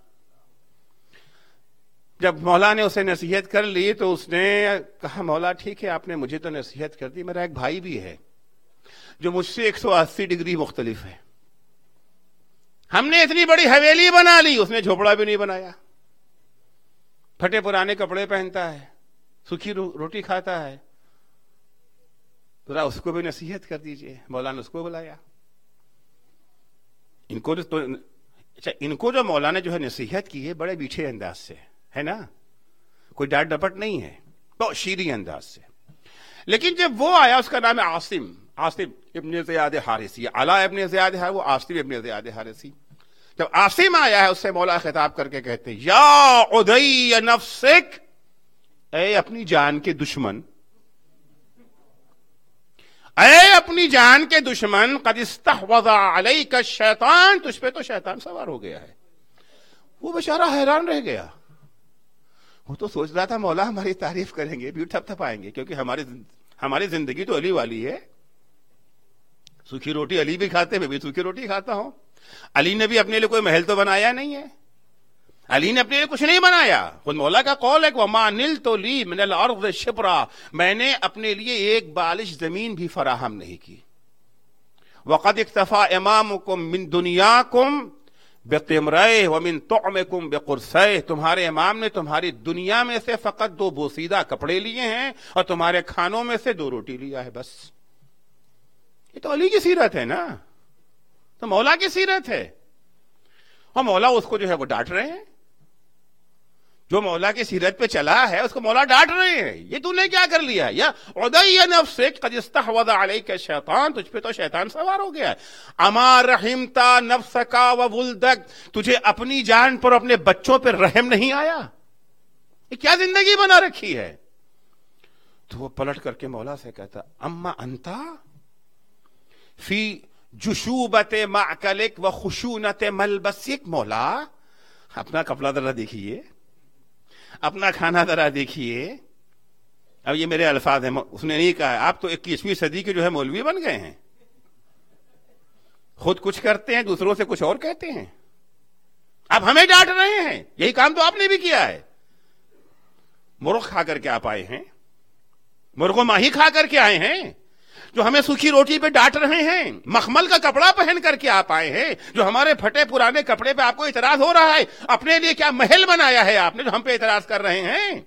جب مولا نے اسے نصیحت کر لی تو اس نے کہا مولا ٹھیک ہے آپ نے مجھے تو نصیحت کر دی, میرا ایک بھائی بھی ہے جو مجھ سے ایک سو اسی ڈگری مختلف ہے. ہم نے اتنی بڑی حویلی بنا لی, اس نے جھوپڑا بھی نہیں بنایا, پھٹے پرانے کپڑے پہنتا ہے, سوکھی روٹی کھاتا ہے. ذرا اس کو بھی نصیحت کر دیجئے. مولا نے اس کو بلایا. ان کو تو اچھا ان کو جو مولا نے جو ہے نصیحت کی ہے بڑے میٹھے انداز سے ہے نا, کوئی ڈانٹ ڈپٹ نہیں ہے, تو شیریں انداز سے. لیکن جب وہ آیا, اس کا نام ہے عاصم, عاصم ابن زیاد حارثی, علا ابن زیاد ہے وہ, عاصم ابن زیاد حارثی. جب عاصم آیا ہے اس سے مولا خطاب کر کے کہتے یا عدی نفسک, اے اپنی جان کے دشمن, اے اپنی جان کے دشمن, قد استحوذ علیک الشیطان, تجھ پہ تو شیطان سوار ہو گیا ہے. وہ بیچارہ حیران رہ گیا. وہ تو سوچ رہا تھا مولا ہماری تعریف کریں گے, بھی ٹھپ تھپ آئیں گے, کیونکہ ہماری ہماری زندگی تو علی والی ہے. سوکھی روٹی علی بھی کھاتے, میں بھی سوکھی روٹی کھاتا ہوں. علی نے بھی اپنے لیے کوئی محل تو بنایا نہیں ہے, علی نے اپنے لیے کچھ نہیں بنایا. خود مولا کا قول ہے کہ وَمَا نِلْتُ لِي مِنَ الْأَرْضِ شِبْرًا, میں نے اپنے لیے ایک بالش زمین بھی فراہم نہیں کی. وَقَدْ اكْتَفَى إِمَامُكُمْ مِنْ دُنْيَاكُمْ بِقِمْرَيْهِ وَمِنْ طُعْمِكُمْ بِقُرْصَيْهِ, تمہارے امام نے تمہاری دنیا میں سے فقط دو بوسیدہ کپڑے لیے ہیں اور تمہارے کھانوں میں سے دو روٹی لیا ہے بس. یہ تو علی کی سیرت ہے نا, تو مولا کی سیرت ہے. اور مولا اس کو جو ہے وہ ڈانٹ رہے ہیں. جو مولا کی سیرت پہ چلا ہے اس کو مولا ڈانٹ رہے ہیں, یہ تو نے کیا کر لیا, یا عدی نفسک قد استحوذ علیک الشیطان, تجھ پہ تو شیطان سوار ہو گیا ہے. اما رحمتا نفسک وولدک, تجھے اپنی جان پر اپنے بچوں پہ رحم نہیں آیا؟ یہ کیا زندگی بنا رکھی ہے؟ تو وہ پلٹ کر کے مولا سے کہتا اما انتا فی جشوبت معکلک و خشونت ملبسک, مولا اپنا کپڑا ذرا دیکھیے, اپنا کھانا ذرا دیکھیے. اب یہ میرے الفاظ ہیں, اس نے نہیں کہا. آپ تو اکیسویں صدی کے جو ہے مولوی بن گئے ہیں, خود کچھ کرتے ہیں دوسروں سے کچھ اور کہتے ہیں. اب ہمیں ڈانٹ رہے ہیں, یہی کام تو آپ نے بھی کیا ہے. مرغ کھا کر کے آپ آئے ہیں, مرغ و ماہی کھا کر کے آئے ہیں, جو ہمیں سوکھی روٹی پہ ڈانٹ رہے ہیں. مخمل کا کپڑا پہن کر کے آپ آئے ہیں, جو ہمارے پھٹے پرانے کپڑے پہ آپ کو اعتراض ہو رہا ہے. اپنے لیے کیا محل بنایا ہے آپ نے جو ہم پہ اعتراض کر رہے ہیں؟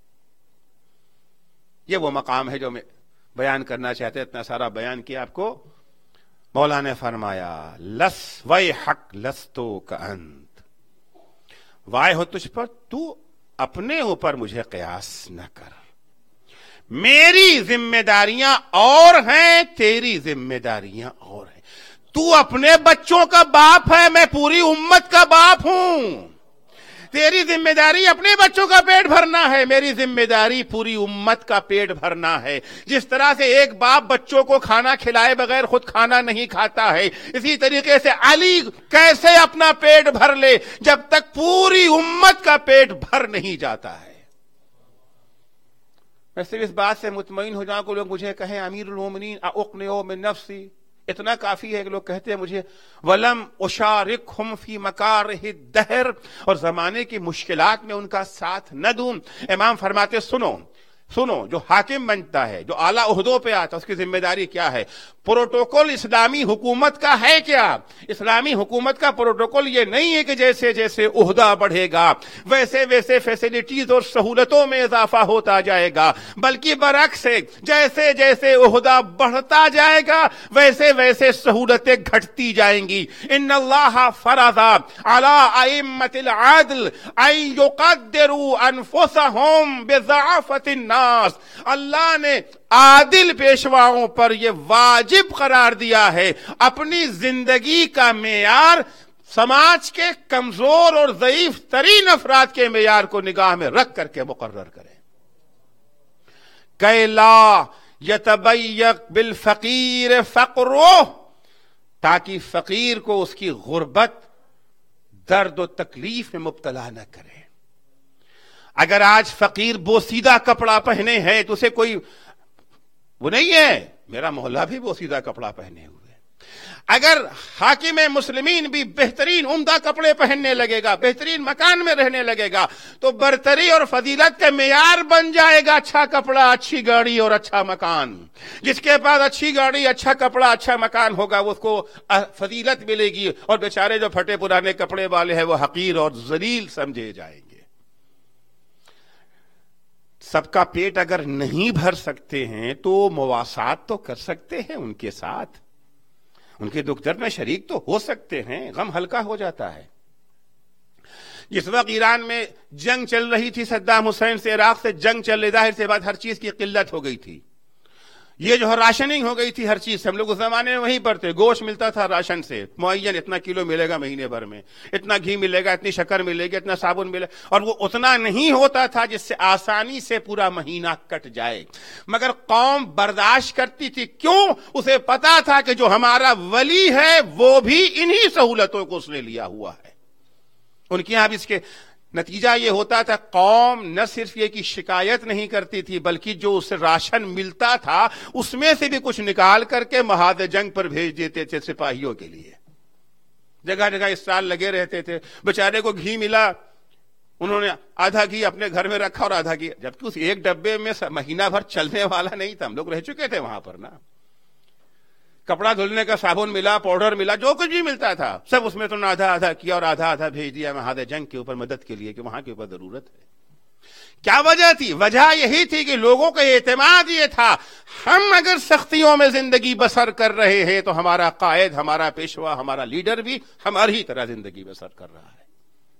یہ وہ مقام ہے جو میں بیان کرنا چاہتے, اتنا سارا بیان کیا آپ کو. مولا نے فرمایا لس ویحک لستو کانت, وائے ہو تجھ پر, تو اپنے اوپر مجھے قیاس نہ کر. میری ذمہ داریاں اور ہیں, تیری ذمہ داریاں اور ہیں. تو اپنے بچوں کا باپ ہے, میں پوری امت کا باپ ہوں. تیری ذمہ داری اپنے بچوں کا پیٹ بھرنا ہے، میری ذمہ داری پوری امت کا پیٹ بھرنا ہے۔ جس طرح سے ایک باپ بچوں کو کھانا کھلائے بغیر خود کھانا نہیں کھاتا ہے، اسی طریقے سے علی کیسے اپنا پیٹ بھر لے جب تک پوری امت کا پیٹ بھر نہیں جاتا ہے۔ میں صرف اس بات سے مطمئن ہو جاؤں کہ لوگ مجھے کہیں امیر المومنین اقنعوا من نفسی، اتنا کافی ہے کہ لوگ کہتے ہیں مجھے ولم اشارکہم فی مکارہ الدہر، اور زمانے کی مشکلات میں ان کا ساتھ نہ دوں۔ امام فرماتے سنو سنو جو حاکم بنتا ہے، جو اعلیٰ عہدوں پہ آتا ہے، اس کی ذمہ داری کیا ہے؟ پروٹوکول اسلامی حکومت کا ہے کیا؟ اسلامی حکومت کا پروٹوکول یہ نہیں ہے کہ جیسے جیسے عہدہ بڑھے گا ویسے ویسے فیسلٹیز اور سہولتوں میں اضافہ ہوتا جائے گا، بلکہ برعکس ہے، جیسے جیسے عہدہ بڑھتا جائے گا ویسے ویسے سہولتیں گھٹتی جائیں گی۔ ان اللہ فرض علی ائمۃ العدل ان یقدروا انفسهم بضعافۃ الناس، اللہ نے عادل پیشواؤں پر یہ واجب قرار دیا ہے اپنی زندگی کا معیار سماج کے کمزور اور ضعیف ترین افراد کے معیار کو نگاہ میں رکھ کر کے مقرر کریں۔ کہ لا یتبیق بالفقیر فقرہ، تاکہ فقیر کو اس کی غربت درد و تکلیف میں مبتلا نہ کرے۔ اگر آج فقیر بوسیدہ کپڑا پہنے ہے تو اسے کوئی وہ نہیں ہے، میرا محلہ بھی بوسیدہ کپڑا پہنے ہوئے۔ اگر حاکم مسلمین بھی بہترین عمدہ کپڑے پہننے لگے گا، بہترین مکان میں رہنے لگے گا، تو برتری اور فضیلت کا معیار بن جائے گا اچھا کپڑا، اچھی گاڑی اور اچھا مکان۔ جس کے پاس اچھی گاڑی، اچھا کپڑا، اچھا مکان ہوگا اس کو فضیلت ملے گی، اور بیچارے جو پھٹے پرانے کپڑے والے ہیں وہ حقیر اور ذلیل سمجھے جائیں گے۔ سب کا پیٹ اگر نہیں بھر سکتے ہیں تو مواسات تو کر سکتے ہیں ان کے ساتھ، ان کے دکھ درد میں شریک تو ہو سکتے ہیں، غم ہلکا ہو جاتا ہے۔ جس وقت ایران میں جنگ چل رہی تھی صدام حسین سے، عراق سے جنگ چل رہی، ظاہر سے بات ہر چیز کی قلت ہو گئی تھی، یہ جو ہے راشننگ ہو گئی تھی ہر چیز سے۔ ہم لوگ اس زمانے میں وہیں پر تھے، گوشت ملتا تھا راشن سے معین، اتنا کلو ملے گا مہینے بھر میں، اتنا گھی ملے گا، اتنی شکر ملے گی، اتنا صابن ملے گا، اور وہ اتنا نہیں ہوتا تھا جس سے آسانی سے پورا مہینہ کٹ جائے، مگر قوم برداشت کرتی تھی۔ کیوں؟ اسے پتا تھا کہ جو ہمارا ولی ہے وہ بھی انہی سہولتوں کو اس نے لیا ہوا ہے۔ ان کے یہاں بھی اس کے نتیجہ یہ ہوتا تھا، قوم نہ صرف یہ کہ شکایت نہیں کرتی تھی بلکہ جو اسے راشن ملتا تھا اس میں سے بھی کچھ نکال کر کے محاذ جنگ پر بھیج دیتے تھے سپاہیوں کے لیے۔ جگہ جگہ اسٹال لگے رہتے تھے، بیچارے کو گھی ملا، انہوں نے آدھا گھی اپنے گھر میں رکھا اور آدھا گھی، جبکہ اس ایک ڈبے میں مہینہ بھر چلنے والا نہیں تھا، ہم لوگ رہ چکے تھے وہاں پر نا۔ کپڑا دھلنے کا صابن ملا، پاؤڈر ملا، جو کچھ بھی ملتا تھا سب اس میں تو آدھا آدھا کیا اور آدھا آدھا بھیج دیا محاذ جنگ کے اوپر مدد کے لیے کہ وہاں کے اوپر ضرورت ہے۔ کیا وجہ تھی؟ وجہ یہی تھی کہ لوگوں کا اعتماد یہ تھا، ہم اگر سختیوں میں زندگی بسر کر رہے ہیں تو ہمارا قائد، ہمارا پیشوا، ہمارا لیڈر بھی ہماری ہی طرح زندگی بسر کر رہا ہے۔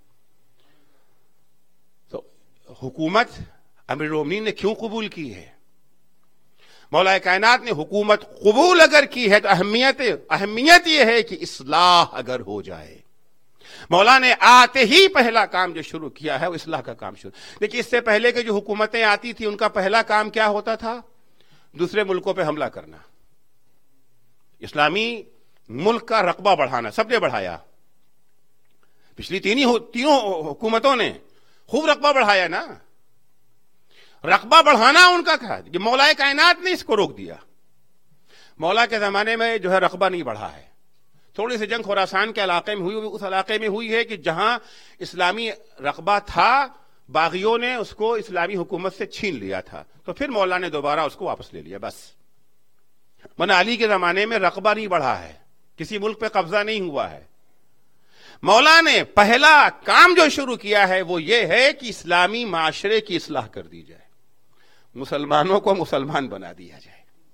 تو حکومت امیر المومنین نے کیوں قبول کی ہے؟ مولا کائنات نے حکومت قبول اگر کی ہے تو اہمیت اہمیت یہ ہے کہ اصلاح اگر ہو جائے۔ مولا نے آتے ہی پہلا کام جو شروع کیا ہے وہ اصلاح کا کام شروع۔ دیکھیے اس سے پہلے کہ جو حکومتیں آتی تھی ان کا پہلا کام کیا ہوتا تھا؟ دوسرے ملکوں پہ حملہ کرنا، اسلامی ملک کا رقبہ بڑھانا۔ سب نے بڑھایا، پچھلی تینوں تینوں حکومتوں نے خوب رقبہ بڑھایا نا۔ رقبہ بڑھانا ان کا تھا، یہ مولا کائنات نے اس کو روک دیا۔ مولا کے زمانے میں جو ہے رقبہ نہیں بڑھا ہے۔ تھوڑی سی جنگ خراسان کے علاقے میں ہوئی، اس علاقے میں ہوئی ہے کہ جہاں اسلامی رقبہ تھا باغیوں نے اس کو اسلامی حکومت سے چھین لیا تھا، تو پھر مولا نے دوبارہ اس کو واپس لے لیا بس۔ من علی کے زمانے میں رقبہ نہیں بڑھا ہے، کسی ملک پہ قبضہ نہیں ہوا ہے۔ مولا نے پہلا کام جو شروع کیا ہے وہ یہ ہے کہ اسلامی معاشرے کی اصلاح کر دی جائے، مسلمانوں کو مسلمان بنا دیا جائے،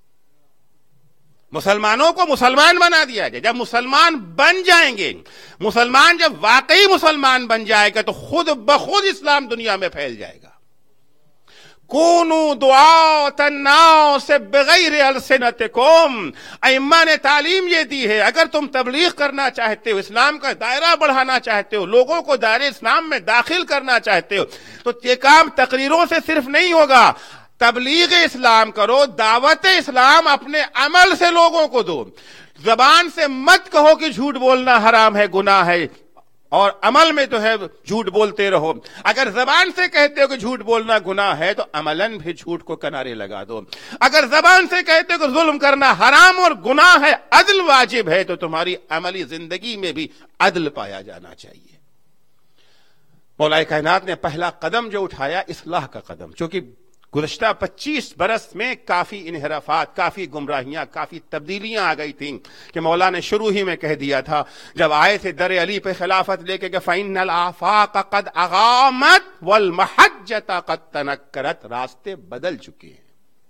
مسلمانوں کو مسلمان بنا دیا جائے۔ جب مسلمان بن جائیں گے، مسلمان جب واقعی مسلمان بن جائے گا تو خود بخود اسلام دنیا میں پھیل جائے گا۔ कूनू दुआतन नास बगैर अलसिनतिकुम। अइम्मा ने तालीम ये दी है, अगर तुम तबलीग करना चाहते हो, इस्लाम का दायरा बढ़ाना चाहते हो, लोगों को दायरे इस्लाम में दाखिल करना चाहते हो, तो ये काम तकरीरों से सिर्फ नहीं होगा। तबलीग इस्लाम करो, दावत इस्लाम अपने अमल से लोगों को दो। जबान से मत कहो कि झूठ बोलना हराम है, गुनाह है, और अमल में तो है झूठ बोलते रहो। अगर जबान से कहते हो कि झूठ बोलना गुनाह है तो अमलन भी झूठ को किनारे लगा दो। अगर जबान से कहते हो कि जुल्म करना हराम और गुनाह है, अदल वाजिब है, तो तुम्हारी अमली जिंदगी में भी अदल पाया जाना चाहिए। मौला कायनात ने पहला कदम जो उठाया, इस्लाह का कदम, क्योंकि गुज़श्ता पच्चीस बरस में काफी इन्हिराफात, काफी गुमराहियां, काफी तब्दीलियां आ गई थीं कि मौला ने शुरू ही में कह दिया था जब आए थे दर अली पे खिलाफत लेके कि फ़इन्नल आफ़ाक़ क़द अग़ामत वल महज्जत क़द तनक्करत, रास्ते बदल चुके हैं।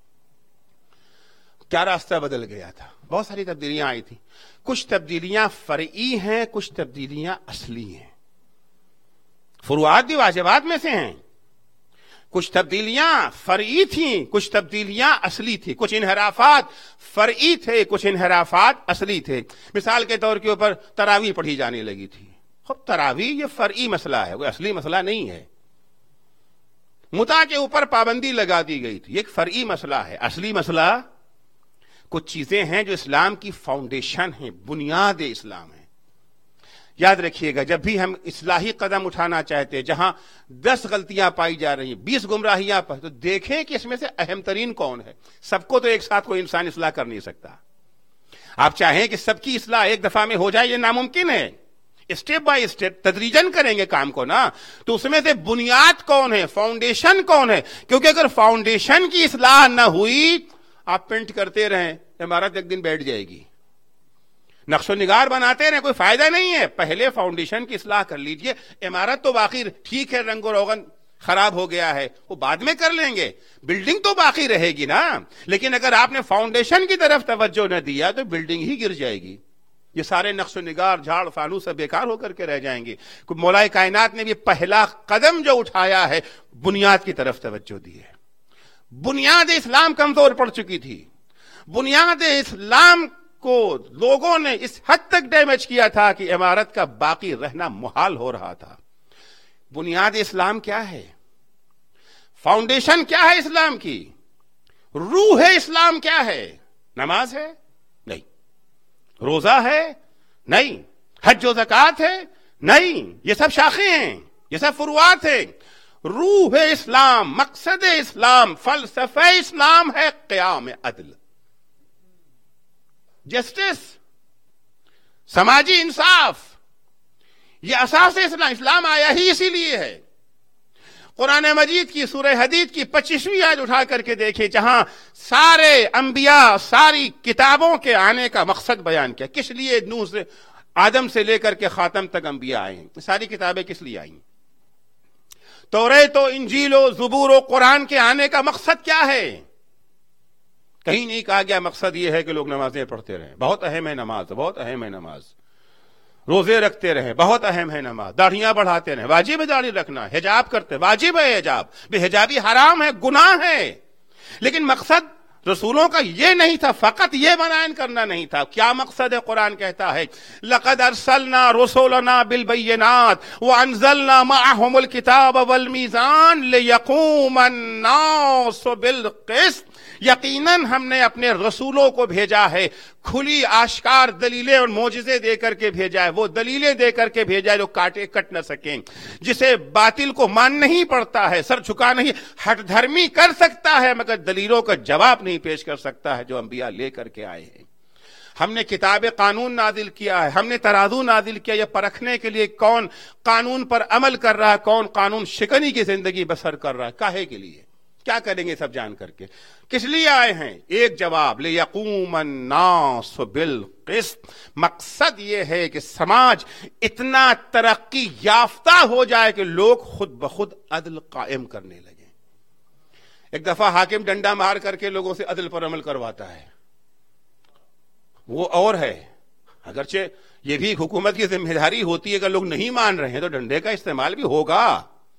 क्या रास्ता बदल गया था? बहुत सारी तब्दीलियां आई थी। कुछ तब्दीलियां फ़रई हैं, कुछ तब्दीलियां असली हैं। फ़ुरूआत भी वाजिबात में से हैं। कुछ तब्दीलियां फरई थी, कुछ तब्दीलियां असली थी। कुछ इन्हराफात फरई थे, कुछ इन्हराफात असली थे। मिसाल के तौर के ऊपर तरावी पढ़ी जाने लगी थी। खूब तरावी ये फरई मसला है, कोई असली मसला नहीं है। मुता के ऊपर पाबंदी लगा दी गई थी, एक फरई मसला है। असली मसला कुछ चीजें हैं जो इस्लाम की फाउंडेशन है, बुनियाद इस्लाम है। याद रखिएगा, जब भी हम इस्लाही कदम उठाना चाहते हैं, जहां दस गलतियां पाई जा रही हैं, बीस गुमराहियां पर, तो देखें कि इसमें से अहम तरीन कौन है। सबको तो एक साथ कोई इंसान इस्लाह कर नहीं सकता। आप चाहें कि सबकी इस्लाह एक दफा में हो जाए, ये नामुमकिन है। स्टेप बाय स्टेप तदरीजन करेंगे काम को ना, तो उसमें से बुनियाद कौन है, फाउंडेशन कौन है। क्योंकि अगर फाउंडेशन की इस्लाह न हुई, आप पेंट करते रहें, इमारत एक दिन बैठ जाएगी। नक्शो निगार बनाते रहे, कोई फायदा नहीं है। पहले फाउंडेशन की इस्लाह कर लीजिए। इमारत तो बाकी ठीक है, रंगो रोगन खराब हो गया है, वो बाद में कर लेंगे, बिल्डिंग तो बाकी रहेगी ना। लेकिन अगर आपने फाउंडेशन की तरफ तवज्जो न दिया तो बिल्डिंग ही गिर जाएगी। ये सारे नक्शो निगार, झाड़ फानूस सब बेकार होकर के रह जाएंगे। मौलाए कायनात ने भी पहला कदम जो उठाया है, बुनियाद की तरफ तवज्जो दी है। बुनियाद इस्लाम कमजोर पड़ चुकी थी। बुनियाद इस्लाम को लोगों ने इस हद तक डैमेज किया था कि इमारत का बाकी रहना मुहाल हो रहा था। बुनियाद इस्लाम क्या है? फाउंडेशन क्या है इस्लाम की? रूह है इस्लाम क्या है? नमाज है? नहीं। रोजा है? नहीं। हज व ज़कात है? नहीं। ये सब शाखें हैं, ये सब फुरुआत है। रूह है इस्लाम, मकसद इस्लाम, फलसफे इस्लाम है क़याम अदल, जस्टिस, समाजी इंसाफ। ये असास इस्लाम। इस्लाम आया ही इसीलिए है। कुरान मजीद की सूरह हदीद की पच्चीसवीं आयत उठा करके देखें, जहां सारे अंबिया, सारी किताबों के आने का मकसद बयान किया। किस लिए नूह से, आदम से लेकर के खातम तक अंबिया आए हैं। सारी किताबें किस लिए आई? तौरेत, इंजील, ज़बूर, कुरान के आने का मकसद क्या है? कहीं नहीं कहा गया मकसद यह है कि लोग नमाजें पढ़ते रहें। बहुत अहम है नमाज, बहुत अहम है नमाज। रोजे रखते रहे, बहुत अहम है नमाज। दाढ़ियां बढ़ाते रहे, वाजिब है दाढ़ी रखना। हिजाब करते, वाजिब है हिजाब। बेहिजाबी हराम है, गुनाह है। लेकिन मकसद रसूलों का ये नहीं था, फकत ये बयान करना नहीं था। क्या मकसद है? कुरान कहता है लक़द अरसलना रुसूलना बिल बय्यिनात व अंज़लना मअहुमुल किताब वल मीज़ान लियक़ूमन नास बिल क़िस्त। यकीनन हमने अपने रसूलों को भेजा है, खुली आश्कार दलीलें और मोजिज़े देकर के भेजा है। वो दलीलें देकर के भेजा है जो काटे कट न सकें, जिसे बातिल को मान नहीं पड़ता है, सर झुका नहीं, हठधर्मी कर सकता है, मगर दलीलों का जवाब नहीं पेश कर सकता है जो अंबिया लेकर के आए हैं। हमने किताब कानून नाजिल किया है, हमने तराजू नाजिल किया, यह परखने के लिए कौन कानून पर अमल कर रहा है, कौन कानून शिकनी की जिंदगी बसर कर रहा है। काहे के लिए, क्या करेंगे सब जान करके, किस लिए आए हैं? एक जवाब, लियक़ूमन नास बिल क़िस्त। मकसद ये है कि समाज इतना तरक्की याफ्ता हो जाए कि लोग खुद ब खुद अदल कायम करने लगे। एक दफा हाकिम डंडा मार करके लोगों से अदल पर अमल करवाता है, वो और है। अगरचे ये भी हुकूमत की जिम्मेदारी होती है, अगर लोग नहीं मान रहे हैं तो डंडे का इस्तेमाल भी होगा।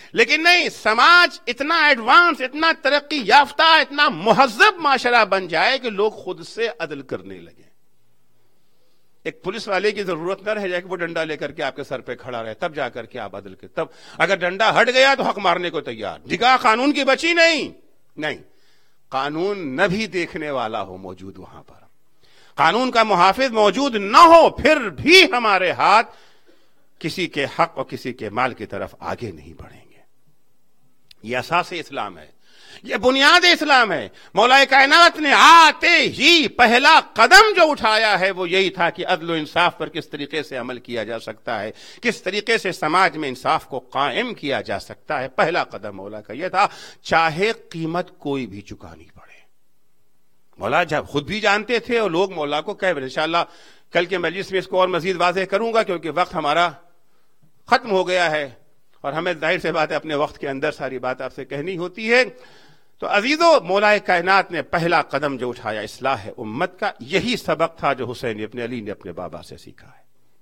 لیکن نہیں، سماج اتنا ایڈوانس، اتنا ترقی یافتہ، اتنا مہذب معاشرہ بن جائے کہ لوگ خود سے عدل کرنے لگے. ایک پولیس والے کی ضرورت نہ رہ جائے کہ وہ ڈنڈا لے کر کے آپ کے سر پہ کھڑا رہے، تب جا کر کے آپ عدل کے. تب اگر ڈنڈا ہٹ گیا تو حق مارنے کو تیار. نگاہ قانون کی بچی نہیں. نہیں، قانون نہ بھی دیکھنے والا ہو موجود وہاں پر، قانون کا محافظ موجود نہ ہو، پھر بھی ہمارے ہاتھ کسی کے حق اور کسی کے مال کی طرف آگے نہیں بڑھیں گے. یہ اساس اسلام ہے، یہ بنیاد اسلام ہے. مولا کائنات نے آتے ہی پہلا قدم جو اٹھایا ہے وہ یہی تھا کہ عدل و انصاف پر کس طریقے سے عمل کیا جا سکتا ہے، کس طریقے سے سماج میں انصاف کو قائم کیا جا سکتا ہے. پہلا قدم مولا کا یہ تھا، چاہے قیمت کوئی بھی چکانی پڑے. مولا جب خود بھی جانتے تھے اور لوگ مولا کو کہہ، انشاءاللہ کل کے مجلس میں اس کو اور مزید واضح کروں گا کیونکہ وقت ہمارا ختم ہو گیا ہے اور ہمیں ظاہر سے بات ہے اپنے وقت کے اندر ساری بات آپ سے کہنی ہوتی ہے. تو عزیزو، مولا کائنات نے پہلا قدم جو اٹھایا اصلاح امت کا، یہی سبق تھا جو حسین ابن علی نے اپنے بابا سے سیکھا ہے.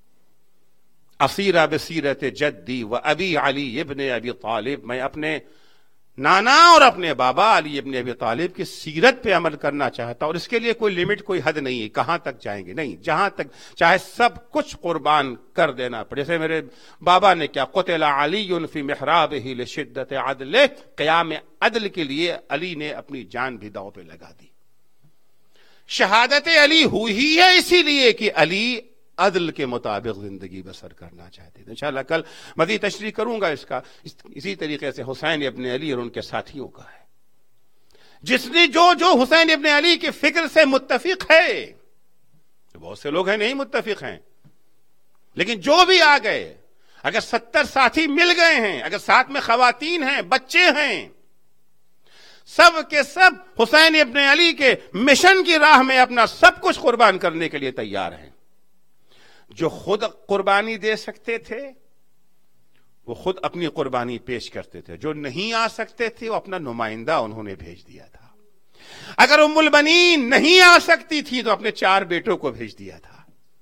اسیرہ بسیرت جدی و ابی علی ابن ابی طالب، میں اپنے نانا اور اپنے بابا علی ابن ابی طالب کی سیرت پہ عمل کرنا چاہتا ہوں. اور اس کے لیے کوئی لمٹ، کوئی حد نہیں ہے کہاں تک جائیں گے، نہیں، جہاں تک چاہے سب کچھ قربان کر دینا پڑے. جیسے میرے بابا نے کیا، قتل علی فی محرابہ لشدت عدلہ، قیام عدل کے لیے علی نے اپنی جان بھی داؤ پہ لگا دی. شہادت علی ہوئی ہے اسی لیے کہ علی عدل کے مطابق زندگی بسر کرنا چاہتے تھے. انشاءاللہ کل مزید تشریح کروں گا اس کا. اسی طریقے سے حسین ابن علی اور ان کے ساتھیوں کا ہے، جس نے جو جو حسین ابن علی کی فکر سے متفق ہے، بہت سے لوگ ہیں نہیں متفق ہیں، لیکن جو بھی آ گئے، اگر ستر ساتھی مل گئے ہیں، اگر ساتھ میں خواتین ہیں، بچے ہیں، سب کے سب حسین ابن علی کے مشن کی راہ میں اپنا سب کچھ قربان کرنے کے لیے تیار ہیں. جو خود قربانی دے سکتے تھے وہ خود اپنی قربانی پیش کرتے تھے، جو نہیں آ سکتے تھے وہ اپنا نمائندہ انہوں نے بھیج دیا تھا. اگر ام البنین نہیں آ سکتی تھی تو اپنے چار بیٹوں کو بھیج دیا تھا.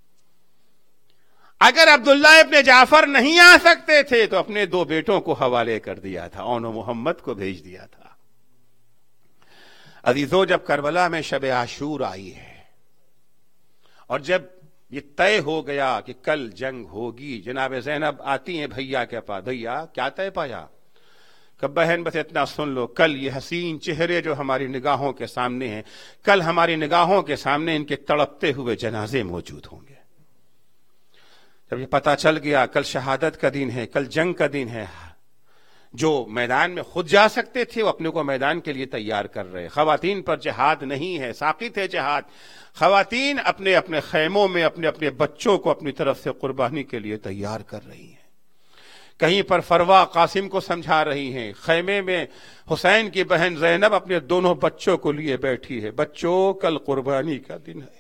اگر عبداللہ ابن جعفر نہیں آ سکتے تھے تو اپنے دو بیٹوں کو حوالے کر دیا تھا، اون و محمد کو بھیج دیا تھا. عزیزو، جب کربلا میں شب عاشور آئی ہے اور جب یہ طے ہو گیا کہ کل جنگ ہوگی، جناب زینب آتی ہیں بھیا کے پاس، بھیا کیا طے پایا؟ کہ بہن بس اتنا سن لو، کل یہ حسین چہرے جو ہماری نگاہوں کے سامنے ہیں، کل ہماری نگاہوں کے سامنے ان کے تڑپتے ہوئے جنازے موجود ہوں گے. جب یہ پتہ چل گیا کل شہادت کا دن ہے، کل جنگ کا دن ہے، جو میدان میں خود جا سکتے تھے وہ اپنے کو میدان کے لیے تیار کر رہے. خواتین پر جہاد نہیں ہے، ساقط ہے جہاد. خواتین اپنے اپنے خیموں میں اپنے اپنے بچوں کو اپنی طرف سے قربانی کے لیے تیار کر رہی ہیں. کہیں پر فروا قاسم کو سمجھا رہی ہیں، خیمے میں حسین کی بہن زینب اپنے دونوں بچوں کو لیے بیٹھی ہے. بچوں، کل قربانی کا دن ہے،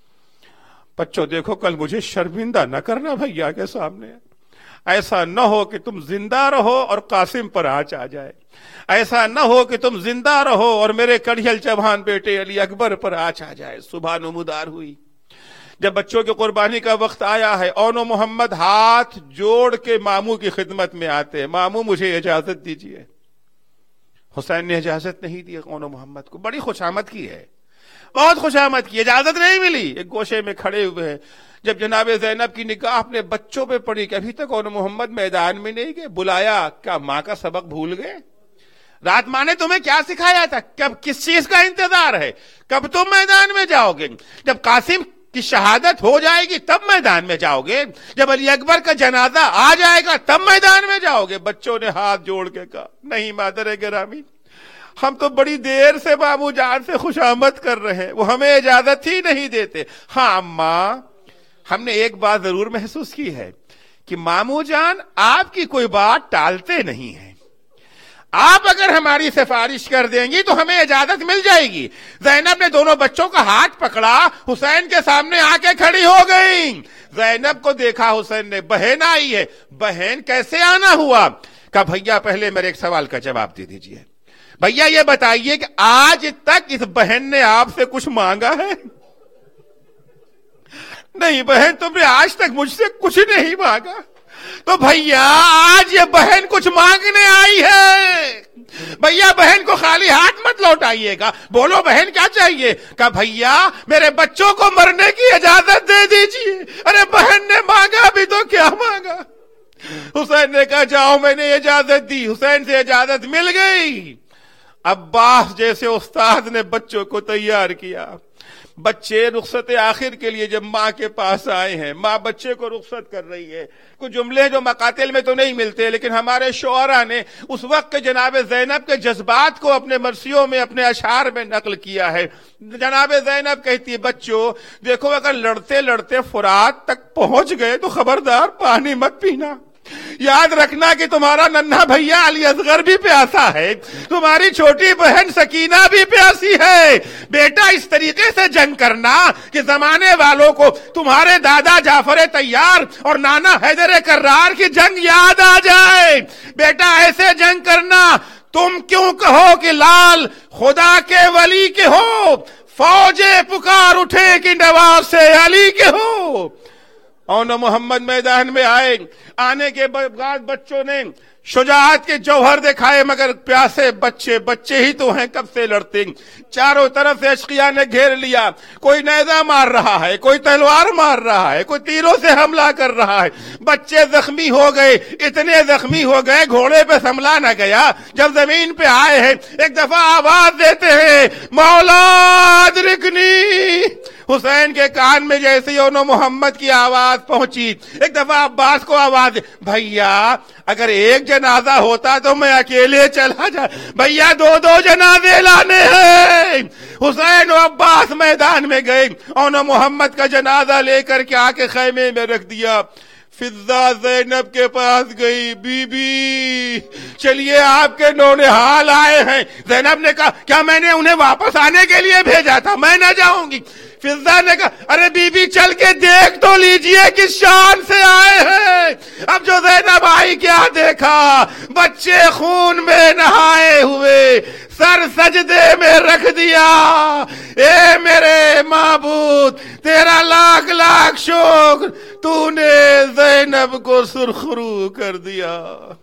بچوں دیکھو کل مجھے شرمندہ نہ کرنا بھیا کے سامنے. ایسا نہ ہو کہ تم زندہ رہو اور قاسم پر آنچ آ جائے، ایسا نہ ہو کہ تم زندہ رہو اور میرے کڑھیل چبھان بیٹے علی اکبر پر آنچ آ جائے. صبح نمودار ہوئی. جب بچوں کی قربانی کا وقت آیا ہے، اون و محمد ہاتھ جوڑ کے ماموں کی خدمت میں آتے ہیں، ماموں مجھے اجازت دیجیے. حسین نے اجازت نہیں دی اون و محمد کو. بڑی خوشامد کی ہے، بہت خوشامد کی، اجازت نہیں ملی. ایک گوشے میں کھڑے ہوئے ہیں. جب جناب زینب کی نگاہ اپنے بچوں پہ پڑی کہ ابھی تک اون محمد میدان میں نہیں گئے، بلایا. کیا ماں کا سبق بھول گئے؟ رات ماں نے تمہیں کیا سکھایا تھا؟ کب کس چیز کا انتظار ہے؟ کب تم میدان میں جاؤ گے؟ جب قاسم کی شہادت ہو جائے گی تب میدان میں جاؤ گے، جب علی اکبر کا جنازہ آ جائے گا تب میدان میں جاؤ گے. بچوں نے ہاتھ جوڑ کے کہا، نہیں مادر گرامی، ہم تو بڑی دیر سے ماموں جان سے خوشامد کر رہے ہیں، وہ ہمیں اجازت ہی نہیں دیتے. ہاں اماں، ہم نے ایک بات ضرور محسوس کی ہے کہ ماموں جان آپ کی کوئی بات ٹالتے نہیں ہیں. آپ اگر ہماری سفارش کر دیں گی تو ہمیں اجازت مل جائے گی. زینب نے دونوں بچوں کا ہاتھ پکڑا، حسین کے سامنے آ کے کھڑی ہو گئی. زینب کو دیکھا حسین نے، بہن آئی ہے. بہن کیسے آنا ہوا؟ کہا بھیا پہلے میرے ایک سوال کا جواب دے دیجئے. بھیا یہ بتائیے کہ آج تک اس بہن نے آپ سے کچھ مانگا ہے؟ نہیں بہن، تم نے آج تک مجھ سے کچھ نہیں مانگا. تو بھیا آج یہ بہن کچھ مانگنے آئی ہے، بھیا بہن کو خالی ہاتھ مت لوٹائیے گا، بولو بہن کیا چاہیے؟ کہا بھیا میرے بچوں کو مرنے کی اجازت دے دیجیے۔ ارے بہن نے مانگا بھی تو کیا مانگا؟ حسین نے کہا جاؤ میں نے اجازت دی، حسین سے اجازت مل گئی۔ عباس جیسے استاد نے بچوں کو تیار کیا، بچے رخصت آخر کے لیے جب ماں کے پاس آئے ہیں، ماں بچے کو رخصت کر رہی ہے۔ کچھ جملے جو مقاتل میں تو نہیں ملتے لیکن ہمارے شعراء نے اس وقت کے جناب زینب کے جذبات کو اپنے مرثیوں میں اپنے اشعار میں نقل کیا ہے۔ جناب زینب کہتی ہے بچوں دیکھو اگر لڑتے لڑتے فرات تک پہنچ گئے تو خبردار پانی مت پینا، یاد رکھنا کہ تمہارا ننھا بھیا علی اصغر بھی پیاسا ہے، تمہاری چھوٹی بہن سکینہ بھی پیاسی ہے، بیٹا اس طریقے سے جنگ کرنا کہ زمانے والوں کو تمہارے دادا جعفر طیار اور نانا حیدر کرار کی جنگ یاد آ جائے، بیٹا ایسے جنگ کرنا تم کیوں کہو کہ لال خدا کے ولی کے ہو، فوجیں پکار اٹھے کہ نواز علی کے ہو۔ اور محمد میدان میں آئے، آنے کے بعد بچوں نے شجاعت کے جوہر دکھائے، مگر پیاسے بچے بچے ہی تو ہیں، کب سے لڑتے۔ چاروں طرف سے اشقیاء نے گھیر لیا، کوئی نیزہ مار رہا ہے، کوئی تلوار مار رہا ہے، کوئی تیروں سے حملہ کر رہا ہے، بچے زخمی ہو گئے، اتنے زخمی ہو گئے گھوڑے پہ سنبھلا نہ گیا۔ جب زمین پہ آئے ہیں ایک دفعہ آواز دیتے ہیں مولا ادرکنی، حسین کے کان میں جیسے اون محمد کی آواز پہنچی، ایک دفعہ عباس کو آواز، بھیا اگر ایک جنازہ ہوتا تو میں اکیلے چلا جا، بھیا دو دو جنازے لانے ہیں۔ حسین و عباس میدان میں گئے، اون محمد کا جنازہ لے کر کے آ کے خیمے میں رکھ دیا۔ فضہ زینب کے پاس گئی، بی بی چلیے آپ کے نونہال آئے ہیں۔ زینب نے کہا کیا میں نے انہیں واپس آنے کے لیے بھیجا تھا، میں نہ جاؤں گی۔ فضہ نے کہا ارے بی بی چل کے دیکھ تو لیجئے کس شان سے آئے ہیں۔ اب جو زینب آئی کیا دیکھا، بچے خون میں نہائے ہوئے سر سجدے میں رکھ دیا، اے میرے معبود تیرا لاکھ لاکھ شکر، تو نے زینب کو سرخرو کر دیا۔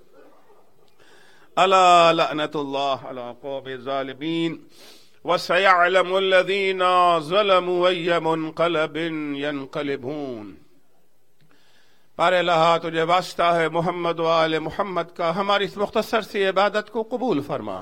الا لعنت اللہ علی قوم الظالمین وَسَيَعْلَمُ الَّذِينَ ظَلَمُوا أَيَّ مُنْقَلَبٍ يَنْقَلِبُونَ۔ پار الہ تجھے واسطہ ہے محمد و آل محمد کا، ہماری اس مختصر سی عبادت کو قبول فرما۔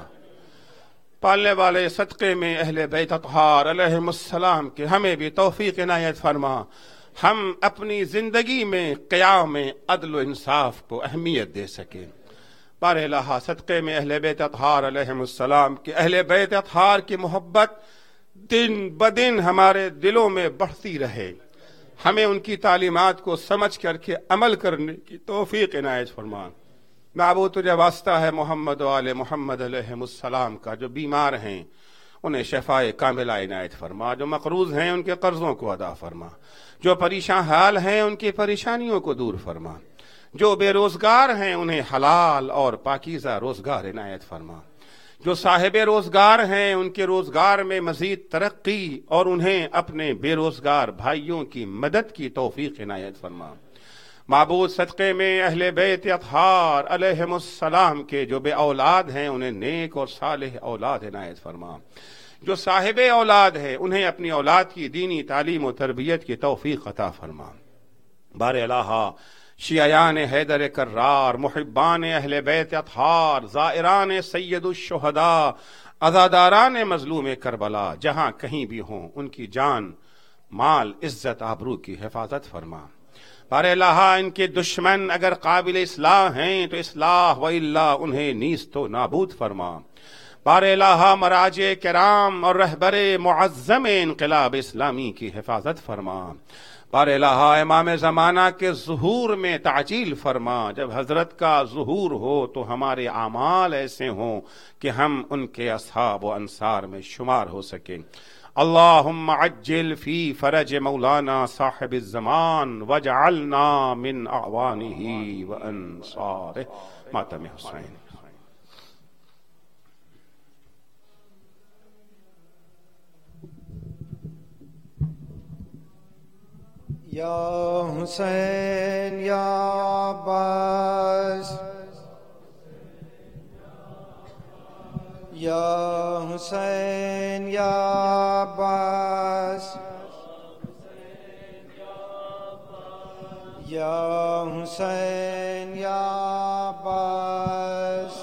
پالنے والے صدقے میں اہل بیت اطہار علیہم السلام کے ہمیں بھی توفیق عنایت فرما، ہم اپنی زندگی میں قیام عدل و انصاف کو اہمیت دے سکیں۔ بار الہ صدقے میں اہل بیت اطہار علیہم السلام کے اہل بیت اطہار کی محبت دن بدن ہمارے دلوں میں بڑھتی رہے، ہمیں ان کی تعلیمات کو سمجھ کر کے عمل کرنے کی توفیق عنایت فرما۔ معبود تجھے واسطہ ہے محمد و آل محمد علیہم السلام کا، جو بیمار ہیں انہیں شفائے کاملہ عنایت فرما، جو مقروض ہیں ان کے قرضوں کو ادا فرما، جو پریشان حال ہیں ان کی پریشانیوں کو دور فرما، جو بے روزگار ہیں انہیں حلال اور پاکیزہ روزگار عنایت فرما، جو صاحب روزگار ہیں ان کے روزگار میں مزید ترقی اور انہیں اپنے بے روزگار بھائیوں کی مدد کی توفیق عنایت فرما۔ معبود صدقے میں اہل بیت اطہار علیہم السلام کے جو بے اولاد ہیں انہیں نیک اور صالح اولاد عنایت فرما، جو صاحب اولاد ہے انہیں اپنی اولاد کی دینی تعلیم و تربیت کی توفیق عطا فرما۔ بار الہ شیعیان حیدر کرار، محبان اہل بیت اطہار، زائران سید الشہداء، عزاداران مظلوم کربلا جہاں کہیں بھی ہوں ان کی جان مال عزت آبرو کی حفاظت فرما۔ بار الہ ان کے دشمن اگر قابل اصلاح ہیں تو اصلاح و الا انہیں نیست و نابود فرما۔ بار الہ مراجع کرام اور رہبر معظم انقلاب اسلامی کی حفاظت فرما۔ بار الہ امام زمانہ کے ظہور میں تعجیل فرما، جب حضرت کا ظہور ہو تو ہمارے اعمال ایسے ہوں کہ ہم ان کے اصحاب و انصار میں شمار ہو سکیں۔ اللہم عجل فی فرج مولانا صاحب الزمان واجعلنا من اعوانہ و انصارہ۔ ماتم حسین۔
یا حسین یا عباس یا حسین یا عباس یا حسین یا عباس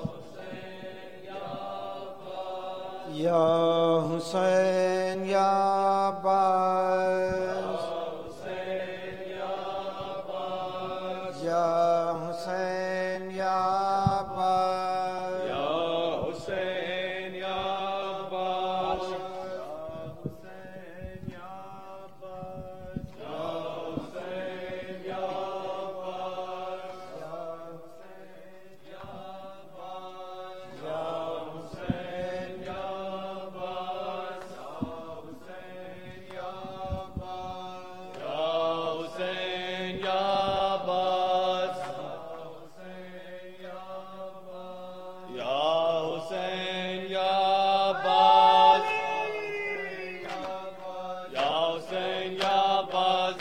یا حسین یا عباس یا حسین یا عباس یا حسین یا عباس حسین یا عباس یا حسین یا عباس یا حسین یا عباس یا حسین یا عباس یا حسین یا عباس یا حسین یا عباس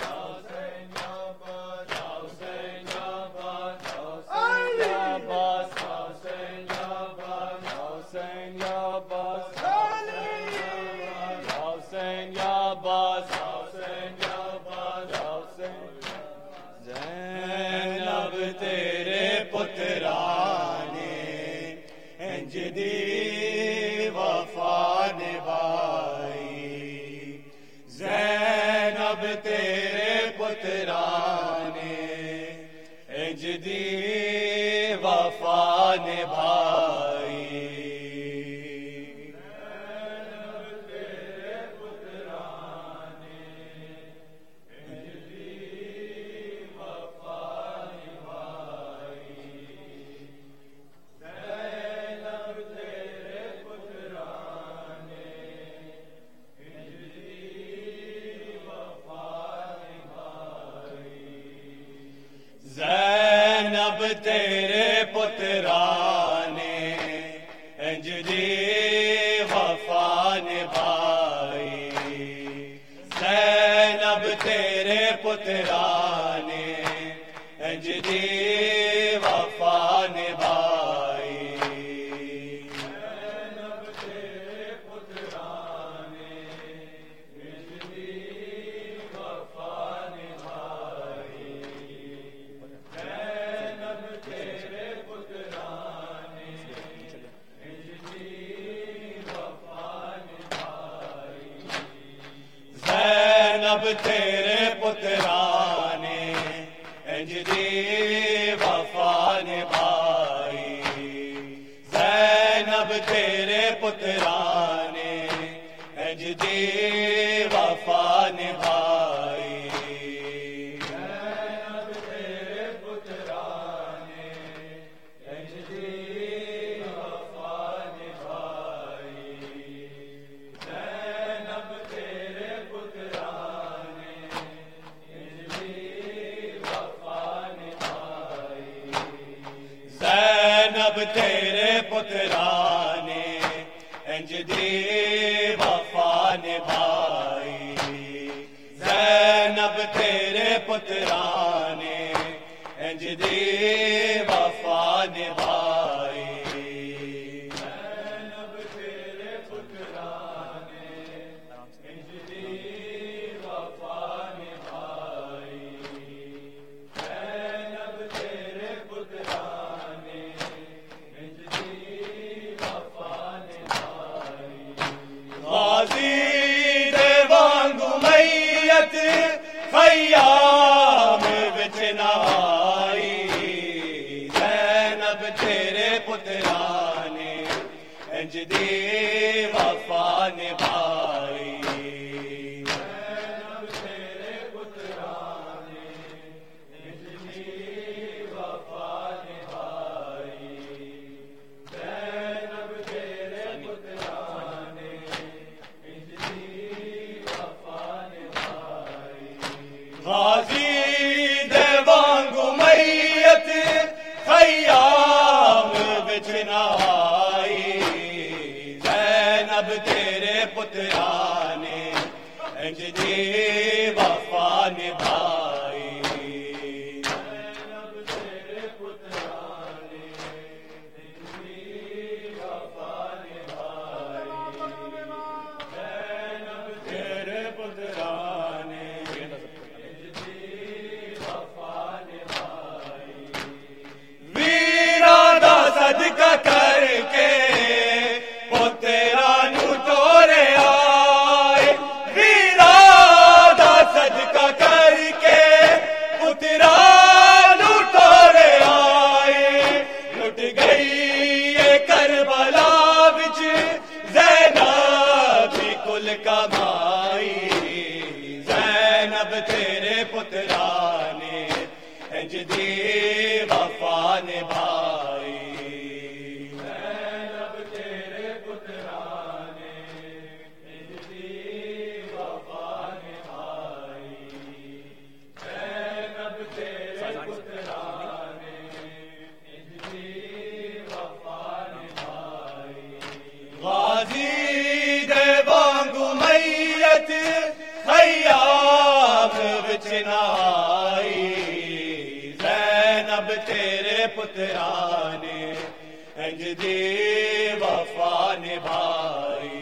زینب تیرے پترانے انج دی وفا نبھائی زینب تیرے پترانے انج دی وفا نبھائی زینب تیرے پترانے انج دی وفا نبھائی زینب تیرے پترانے انج دی وفا نبھائی زینب تیرے پترانے انج دی وفا نبھائی زینب تیرے پترانے انج دی وفا نبھائی زینب تیرے پترانے انج دی وفا نبھائی زینب تیرے پترانے انج دی وفا نبھائی زینب تیرے پترانے انج دی وفا نبھائی زینب تیرے پترانے انج دی وفا نبھائی زینب تیرے پترانے انج دی وفا نبھائی زینب تیرے پترانے انج دی وفا نبھائی زینب تیرے پترانے انج دی وفا نبھائی زینب تیرے پترانے انج دی وفا نبھائی غازی دے وانگو میت خیام وچ نہائی زینب تیرے پترانے انج دی وفا نبھائی زینب تیرے پترانے انج دی وفا نبھائی زینب تیرے پترانے انج دی وفا نبھائی غازی دے وانگو میت خیام وچ نہائی زینب تیرے پترانے انج دی وفا نبھائی کمائی زینب تیرے پترانے انج دی وفا نبھائی زینب تیرے پترانے انج دی وفا نبھائی زینب تیرے پترانے انج دی وفا نبھائی غازی دے وانگو میت خیام وچ نہ آئی زینب تیرے پترانے انج دی وفا نبھائی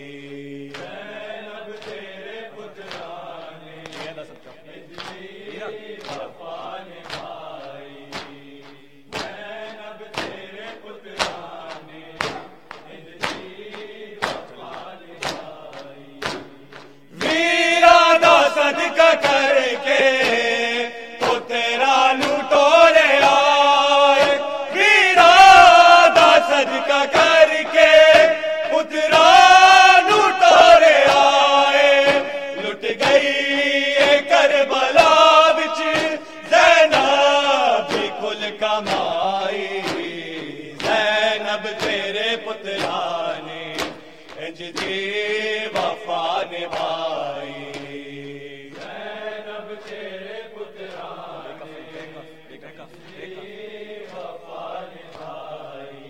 زینب تیرے پترانے انج دی وفا نبھائی زینب تیرے پترانے انج دی وفا نبھائی ویرا دا صدقہ کر کے پترا نو ٹولے آئے ویرا دا صدقہ کر کے پترا نو ٹولے آئے لٹ گئی اے کربلا وچ زینب دی کل کمائی زینب تیرے پترانے انج دی وفا نبھائی زینب تیرے پترانے وفا نبھائی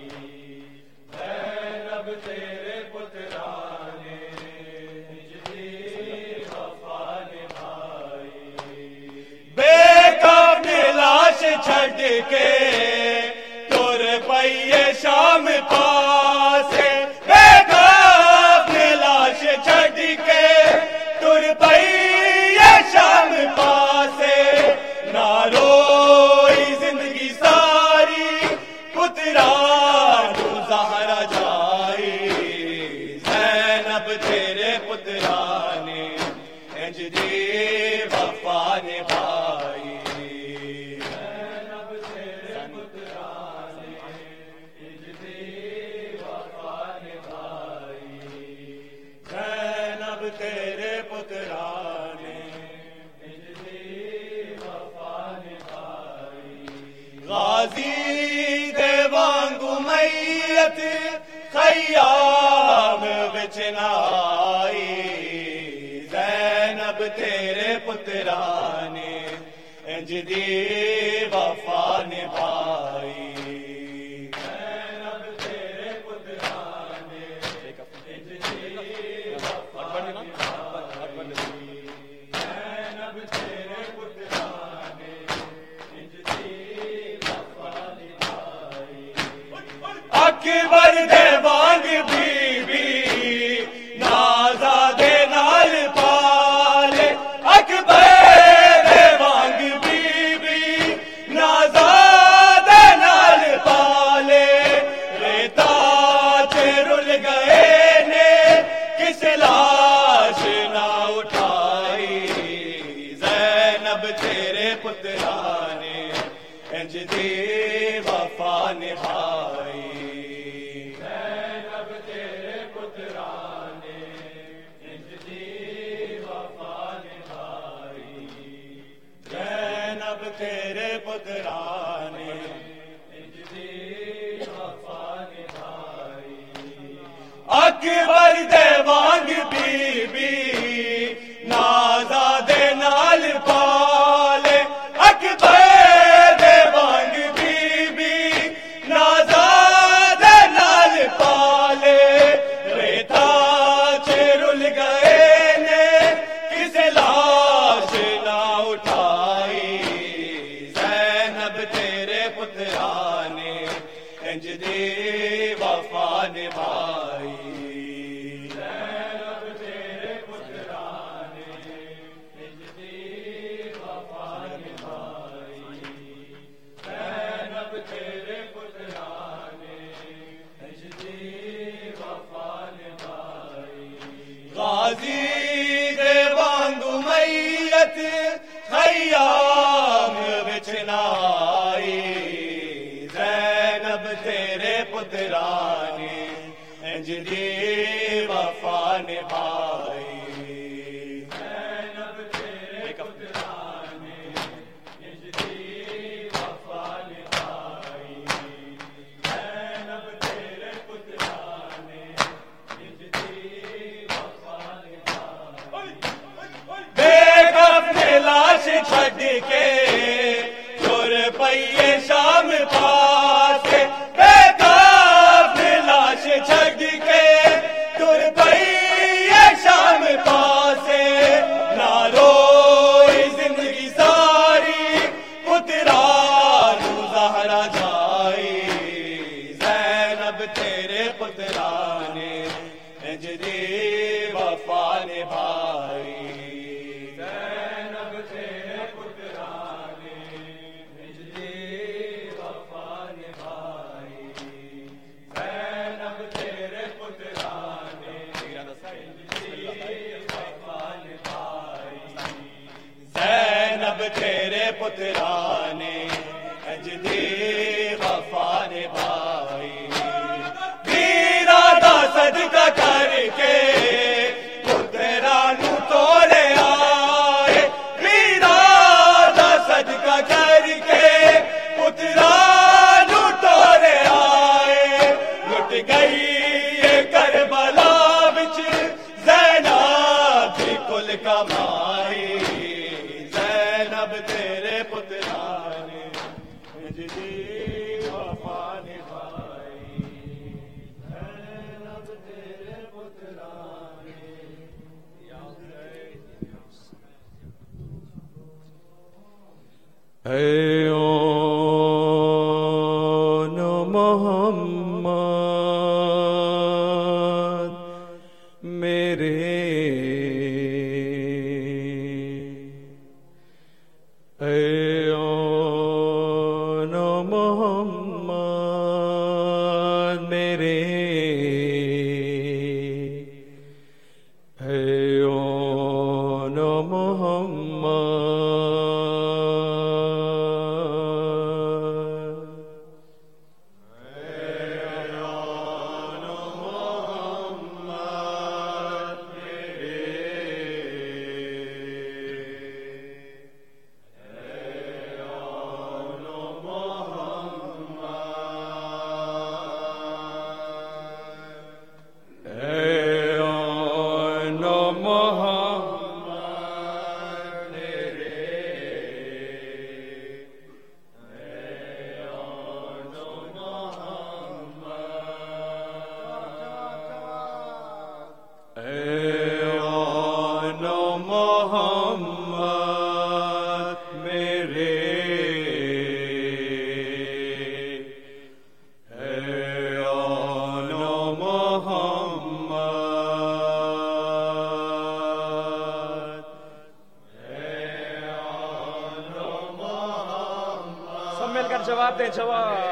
زینب تیرے پترانے انج دی وفا نبھائی بے کام لاش چھڈ کے تر پئیے شام پاسے بے کام لاش چھڈ کے تر پئیے شام پاسے نہ روئی زندگی ساری پترا نو زہرا جائی زینب تیرے پترانے انج دی وفا نبھائی زینب تیرے پترانے انج دی وفا نبھائی زینب تیرے پترانے انج دی وفا نبھائی غازی دے وانگو میت خیام وچ نہ آئی زینب تیرے پترانے انج دی وفا نبھائی زینب تیرے پترانے انج دی وفا نبھائی زینب تیرے پترانے انج دی وفا نبھائی اکبر دے وانگ بی بی نازا دے نال پالے اکبر دے وانگ بی بی نازا دے نال پالے ریتا چ رل گئے نے کس لاش نہ اٹھائی زینب تیرے پترانے انج دی وفا نبھائی زینب تیرے پترانے انج دی وفا نبھائی زینب تیرے پترانے انج دی وفا نبھائی اکبر دے وانگ بی بی نازا دے نال پالے اکبر دے وانگ بی بی نازا دے نال پالے ریتا چ رل گئے نے کس لاش نہ اٹھائی زینب تیرے پترانے انج دی وفا نبھائی زینب تیرے پترانے انج دی وفا نبھائی زینب تیرے پترانے انج دی وفا نبھائی غازی دے وانگو میت خیام وچ نہ آئی زینب تیرے پترانے انج دی وفا نبھائی زینب تیرے پتران نجدی وفا نبھائی زینب تیرے پتران نجدی وفا نبھائی بے کفن لاش چھڑ کے چور پئیے شام پاس بے کفن لاش چھڑ کے چور پئیے شام پاس نہ روئی زندگی ساری پتران زہرا جائی زینب تیرے پتران نجدی وفا نبھائی زینب تیرے پتران نجدی وفا نبھائی زینب تیرے پتران نجدی وفا نبھائی زینب تیرے پتران نجدی وفا نبھائی ویرا دا صدقہ کر کے پترانو تولے آئے ویرا دا صدقہ کر کے پترانو تولے آئے لٹ گئی یہ کربلا بچ زینب دی کل کمائی زینب تیرے پتران نجدی وفا نبھائی زینب تیرے پتران
اے اون محمد میرے اے اون محمد میرے اے اون محمد
مل کر جواب دیں جواب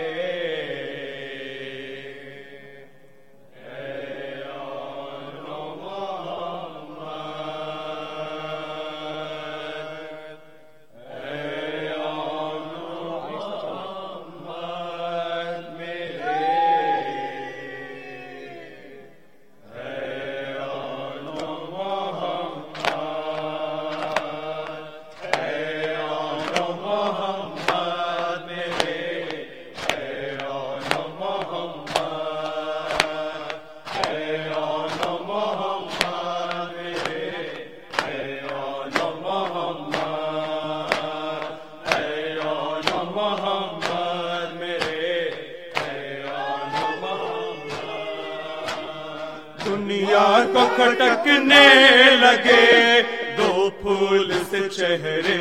دنیا کو کھٹکنے لگے دو پھول سے چہرے،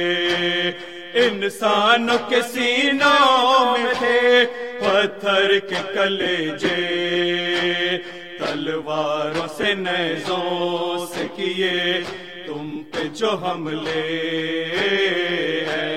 انسانوں کے سینوں میں تھے پتھر کے کلیجے، تلواروں سے نیزوں سے کیے تم پہ جو حملے ہیں،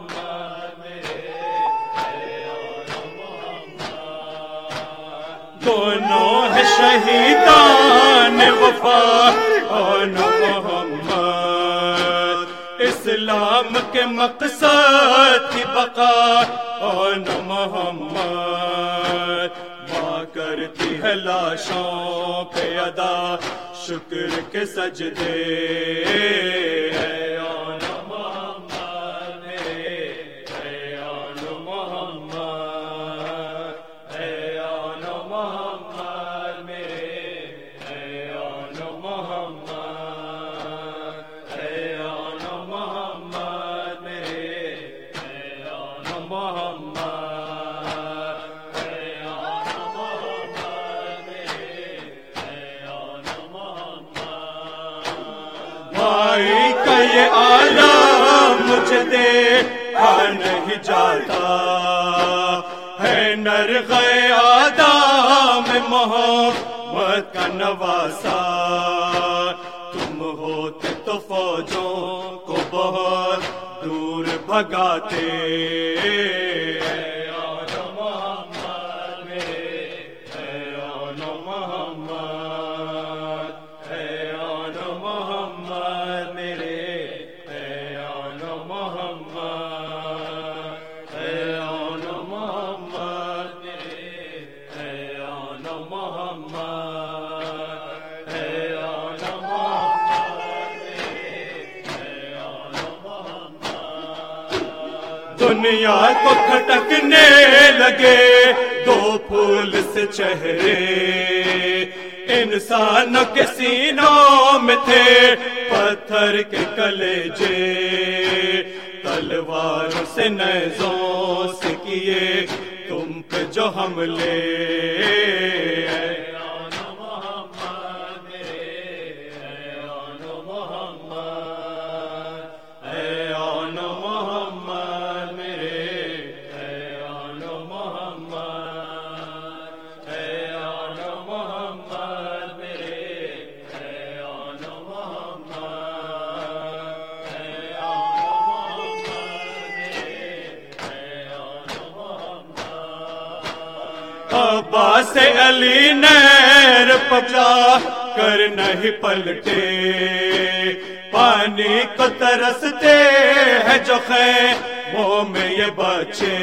دو دونوں ہے شہیدان وفا آن محمد، اسلام کے مقصد کی بقا آن محمد، ماں کرتی ہے لاشوں پہ ادا شکر کے سجدے ہے آن محمد، ہے آن محمد، ہے آن محمد میرے، ہے آن محمد، ہے آن محمد میرے، ہے آن محمد، ہے آن محمد میرے، ہے آن محمد۔ بھائی کا یہ عالم مجھے دیکھا نہیں جاتا ہے، نرغے آدم محمد کا نواسا، تم ہوتے تو فوجوں کو بہت دور بھگاتے، ہے آن محمد میرے، ہے آن محمد، ہے آن محمد میرے، ہے آن محمد، ہے آن محمد میرے، ہے آن محمد، ہے آن محمد میرے، ہے آن محمد۔ دنیا کو کھٹکنے لگے دو پھول سے چہرے، انسانوں کے سینوں میں تھے پتھر کے کلیجے، تلواروں سے نیزوں سے کیے تم پہ جو حملے، ہے آن محمد میرے، ہے آن محمد، ہے آن محمد میرے، ہے آن محمد، ہے آن محمد میرے، ہے آن محمد، ہے آن محمد میرے، ہے آن محمد۔ عباس علی نیر پجا کر نہیں پلٹے، پانی کو ترستے ہیں جو خیموں میں یہ بچے،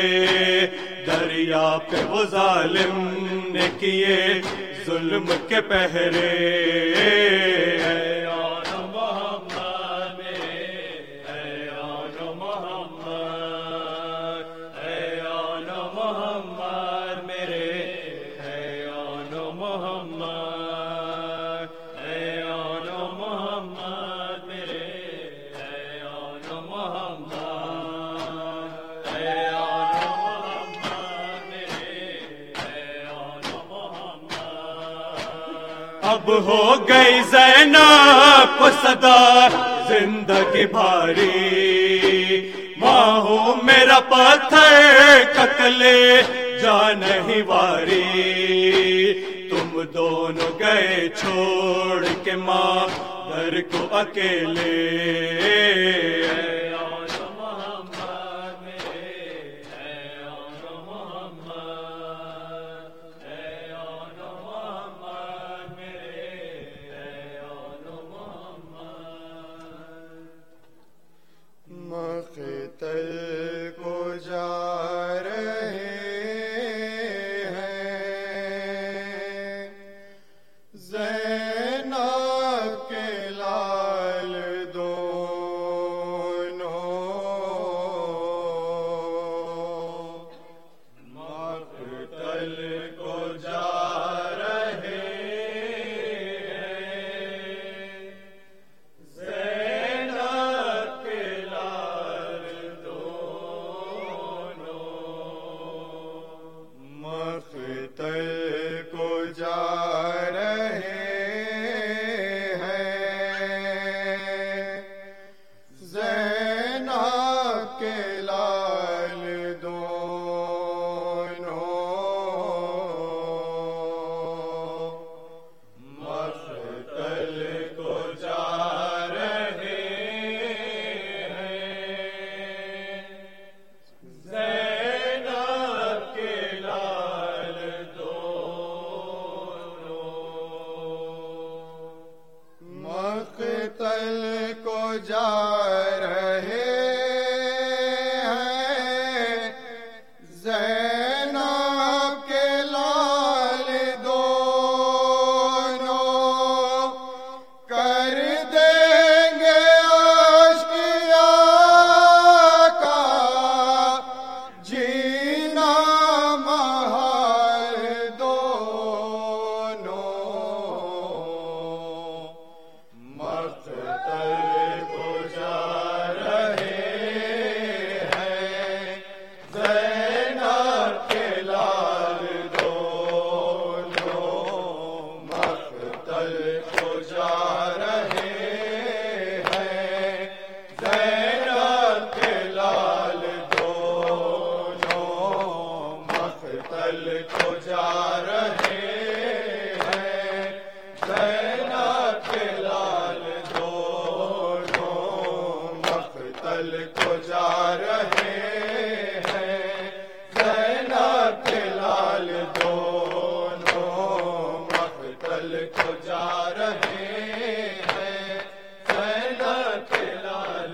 دریا پہ وہ ظالم نے کیے ظلم کے پہرے، ہے آن محمد میرے، ہے آن محمد، ہے آن محمد میرے، ہے آن محمد، ہے آن محمد میرے، ہے آن محمد، ہے آن محمد میرے، ہے آن محمد۔ اب ہو گئی زینب کو صدا زندگی بھاری، ماں ہوں میرا پتھر ککلے جا نہیں واری، تم دونوں گئے چھوڑ کے ماں در کو اکیلے، ہے آن محمد میرے، ہے آن محمد، ہے آن محمد میرے، ہے آن محمد۔
مقتل کو جا رہے ہیں زینب کے لال دونوں، جا رہے ہیں زینب کے لال دونوں کر دیں گے عشقیا کا جینا محال دونوں مقتل کو جا رہے ہیں زینب کے لال دونوں مقتل کو جا رہے ہیں زینب کے لال دونوں مقتل کو جا رہے ہیں زینب کے لال دونوں مقتل کو جا رہے ہیں زینب کے لال دونوں مقتل کو جا رہے ہیں زینب کے لال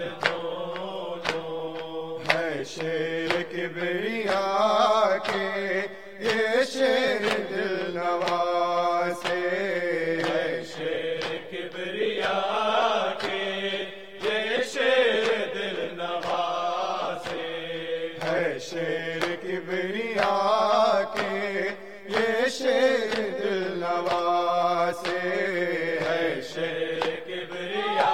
دونوں ہے شیر کبریا کے یہ شیر دل نوازے ہے شیر کبریا کے یہ شیر دل نوازے ہے شیر کبریا کے یہ شیر دل نوازے ہے شیر کبریا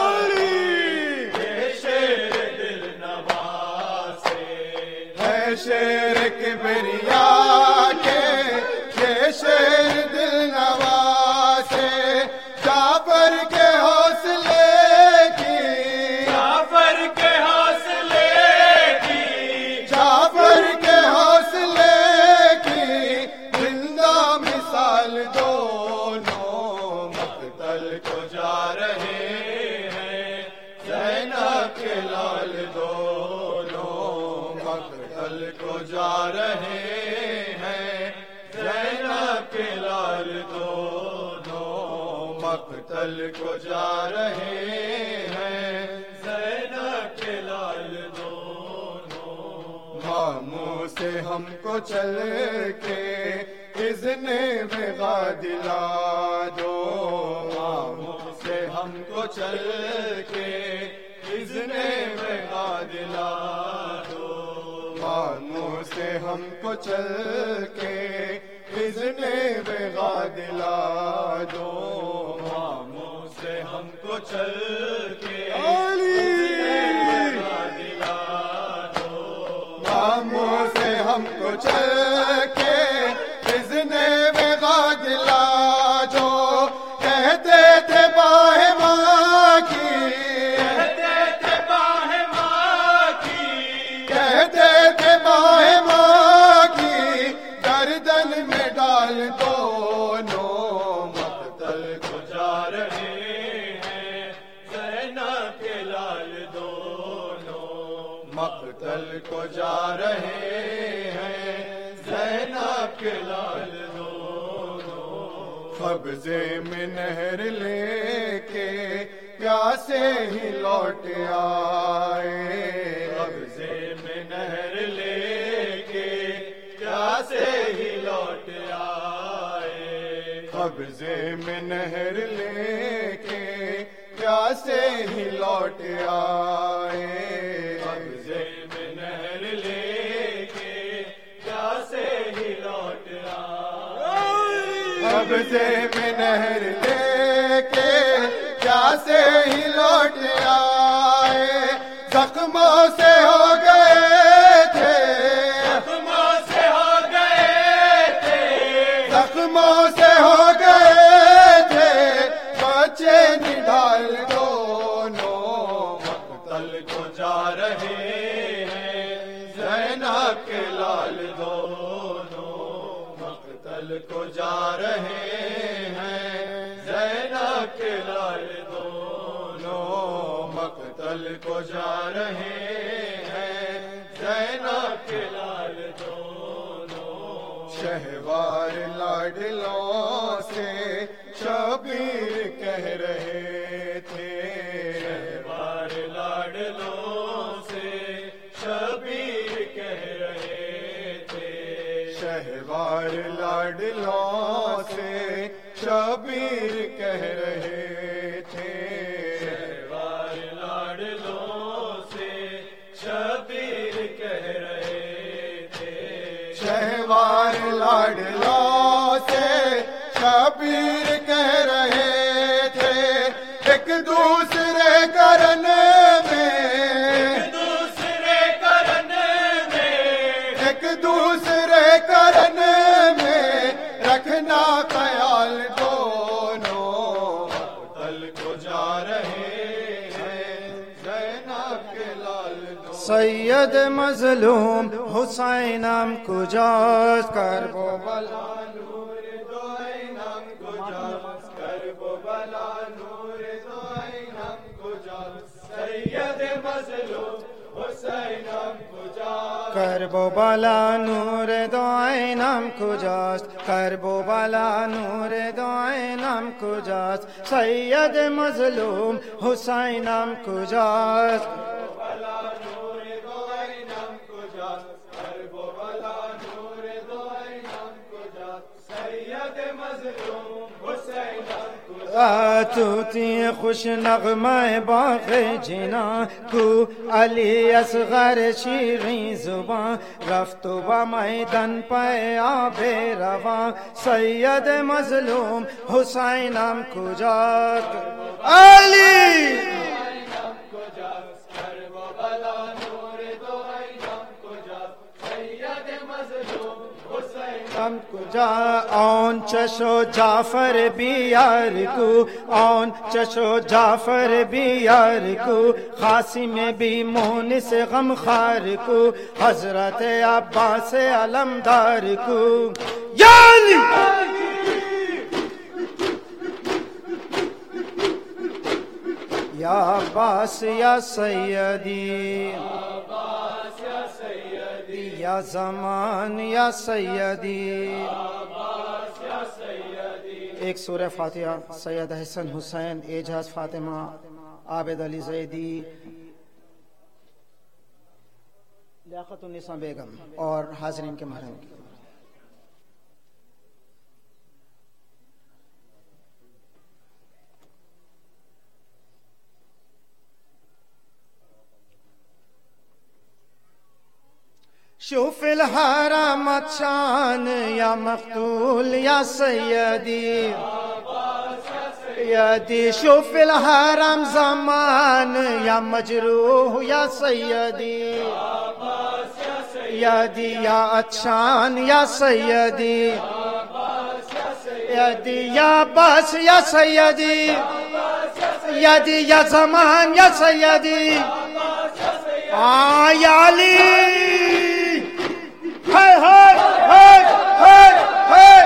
یہ شیر دل نوازے ہے شیر کبریا کے یہ شیر دل نوازے جعفر کے حوصلے کی
جعفر کے حوصلے کی
جعفر کے حوصلے کی زندہ مثال دونوں مقتل کو جا رہے ہیں زینب کے لال دونوں مقتل کو جا رہے ہیں زینب کے لال دونوں مقتل کو جا رہے ہیں زینب کے لال دونوں ماموں سے ہم کو چل کے اذن بغا دلا دو ماموں سے ہم کو چل کے اذن بغا دلا دو ماموں سے ہم کو چل کے اذن بغا دلا دو ماموں سے ہم کو چل کے بغا دلا دو ماموں سے ہم کو چل کے اذن بغا دلا جو کہتے تھے باہ ماں کی
کہتے تھے باہ ماں کی
کہتے تھے باہ ماں کی گردن میں ڈال دونوں مقتل کو جا رہے ہیں
زینب کے لال دونوں
مقتل کو جا رہے ہیں زینب کے لال دونوں قبضے میں نہر لے کے پیاسے ہی لوٹ آئے قبضے میں نہر لے کے پیاسے ہی لوٹ آئے قبضے میں نہر لے کے پیاسے ہی لوٹ آئے
قبضے میں نہر لے کے پیاسے ہی لوٹ آئے
قبضے میں نہر لے کے پیاسے ہی لوٹ آئے زخموں سے ہو گئے تھے
زخموں سے ہو گئے تھے
زخموں سے ہو گئے تھے بچے نڈال دونوں مقتل کو جا رہے ہیں زینب کے لال دونوں مقتل کو جا رہے ہیں زینب کے لال دونوں مقتل کو جا رہے ہیں زینب کے لال دونوں شہوار لاڈلوں سے شبیر کہہ رہے تھے لاڈلوں سے شبیر کہہ رہے تھے،
شہوار لاڈلوں سے شبیر کہہ رہے تھے،
شہوار لاڈلوں سے شبیر کہہ رہے تھے، ایک دوسرے کرنے میں،
ایک دوسرے کرنے میں،
ایک دوسرے کرنے میں رکھنا خیال، دونوں مقتل کو جا رہے ہیں زینب کے لال دو۔
سید مظلوم حسینم کجاست، کرب و بلا
نور دو اینم کجاست، کرب و بلا نور دو اینم کجاست، سید مظلوم حسینم کجاست،
کرب و بلا نور دو عینم کجاست، کرب و بلا نور دو عینم کجاست، سید مظلوم حسینم کجاست،
بلا نور دو اینم کجاست، کرب و بلا نور دو اینم کجاست، سید مظلوم حسینم کجاست۔
توتی خوش نغمہ باغ جنا کو علی اصغر شیریں زباں، رفت و با میدان پہ آب رواں، سید مظلوم حسینم کجاست، علی ہم کجا آن چشو جعفر بیار کو، آن چشو جعفر بیار کو، قاسم بھی مونس غم خار کو، حضرت عباس علمدار کو، یا علی یا عباس یا سیدی، یا زمان یا سیدی۔ ایک سورہ فاتحہ سید حسن حسین، اعجاز فاطمہ، عابد علی زیدی، لیاقت النساء بیگم اور حاضرین کے محرم کی۔ شوف الحرم شان یا مقتول یا سیدی، سیدی شوف الحرم زمان یا مجروح یا سیدی، سیدی یا عطشان یا سیدی، سیدی یا عباس یا سیدی، سیدی یا زمان یا سیدی، آ یا علی، ہائے ہائے ہائے ہائے ہائے۔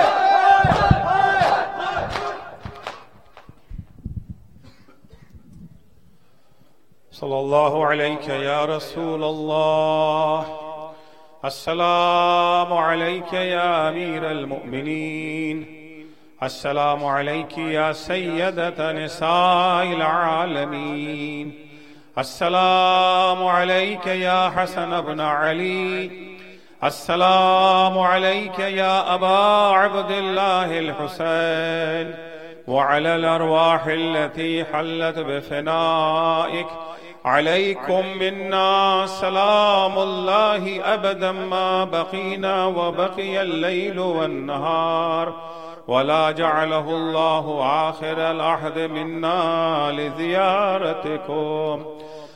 صلی اللہ علیہ یا رسول اللہ، السلام علیک یا امیر المؤمنین، السلام علیک یا سیدۃ نساء العالمین، السلام علیک یا حسن ابن علی، السلام عليك يا أبا عبد الله الحسين، وعلى الأرواح التي حلت بفنائك، عليكم منا سلام الله أبدا ما بقينا وبقي الليل والنهار، ولا جعله الله آخر العهد منا لزيارتكم.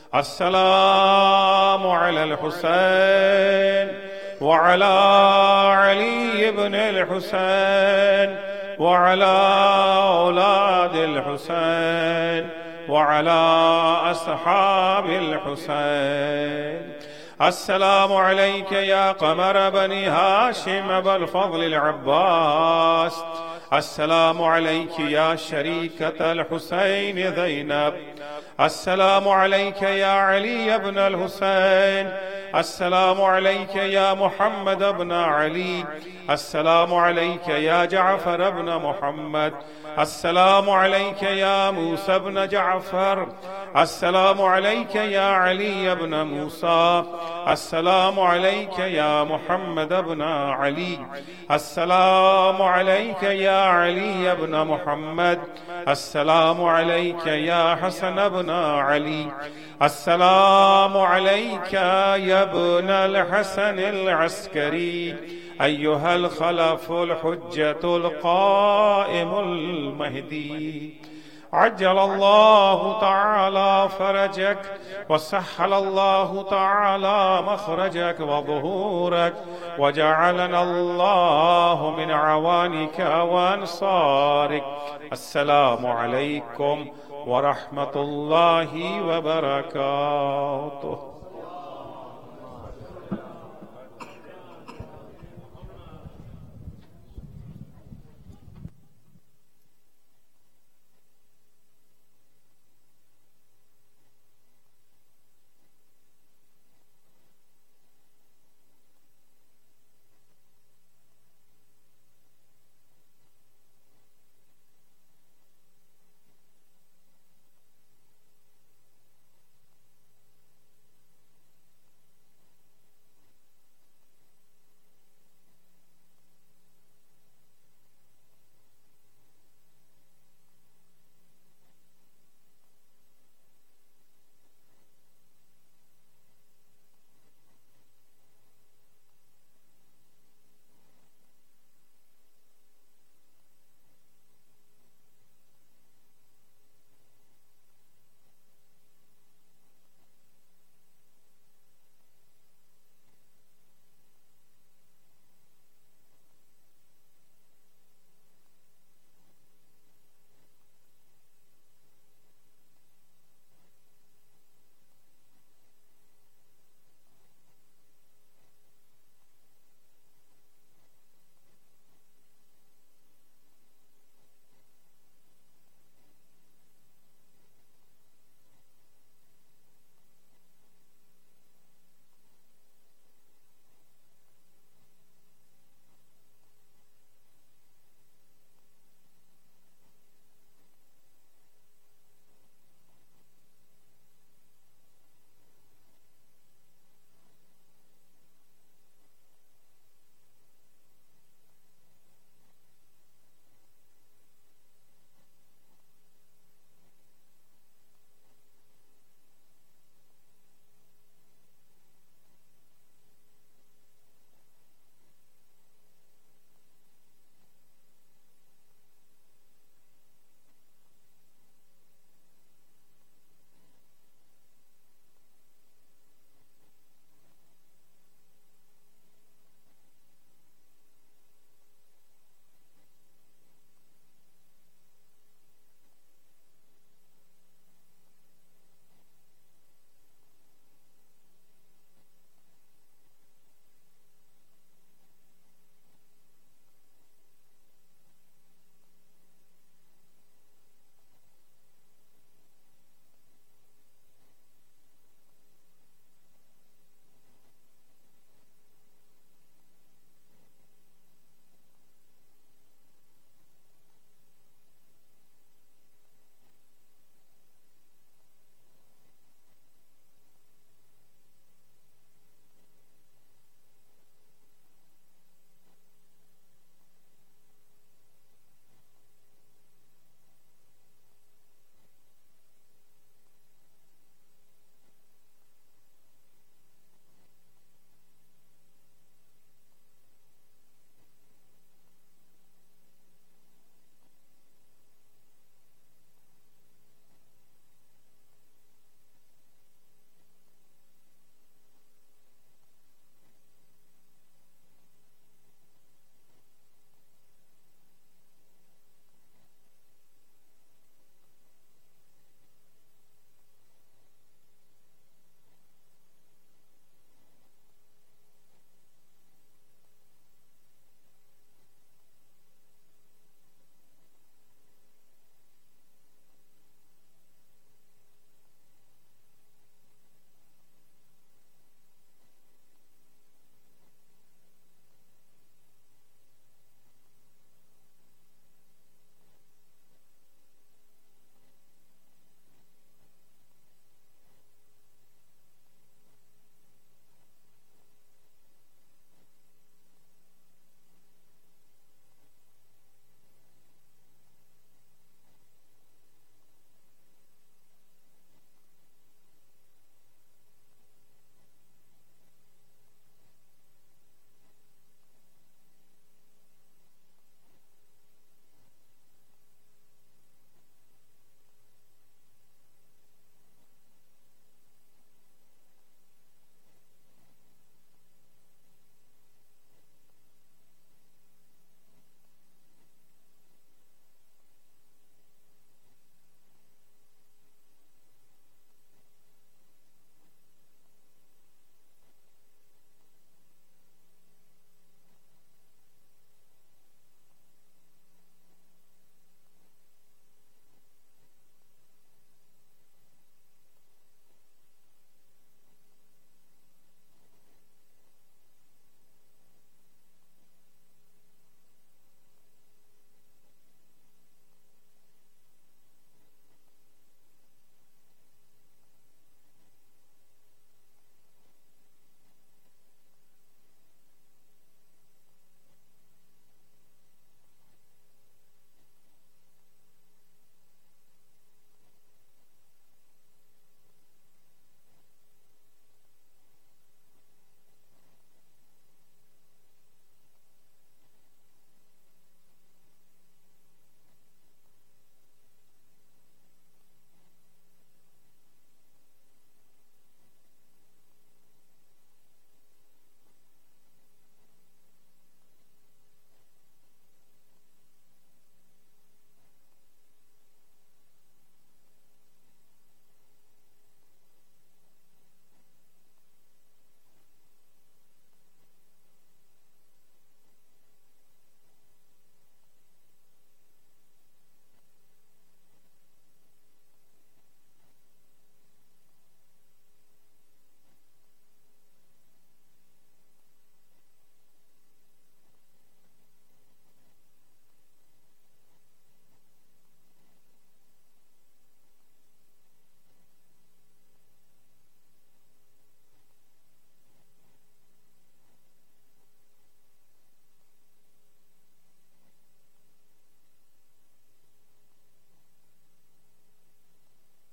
السلام على الحسين وعلى علي بن الحسين وعلى أولاد الحسين وعلى أصحاب الحسين. السلام عليك يا قمر بني هاشم أبا الفضل العباس، السلام عليك يا شريكة الحسين زينب، السلام عليك يا علي بن الحسين السلام عليك يا محمد بن علي السلام عليك يا جعفر بن محمد السلام عليك يا موسى بن جعفر السلام عليك يا علي بن موسى السلام عليك يا محمد بن علي السلام عليك يا علي بن محمد السلام عليك يا حسن بن علي السلام عليك يا ابن الحسن العسكري أيها الخلف الحجة القائم المهدي عجل الله تعالى فرجك وسهل الله تعالى مخرجك وظهورك وجعلنا الله من عوانك وأنصارك السلام عليكم ورحمة الله وبركاته.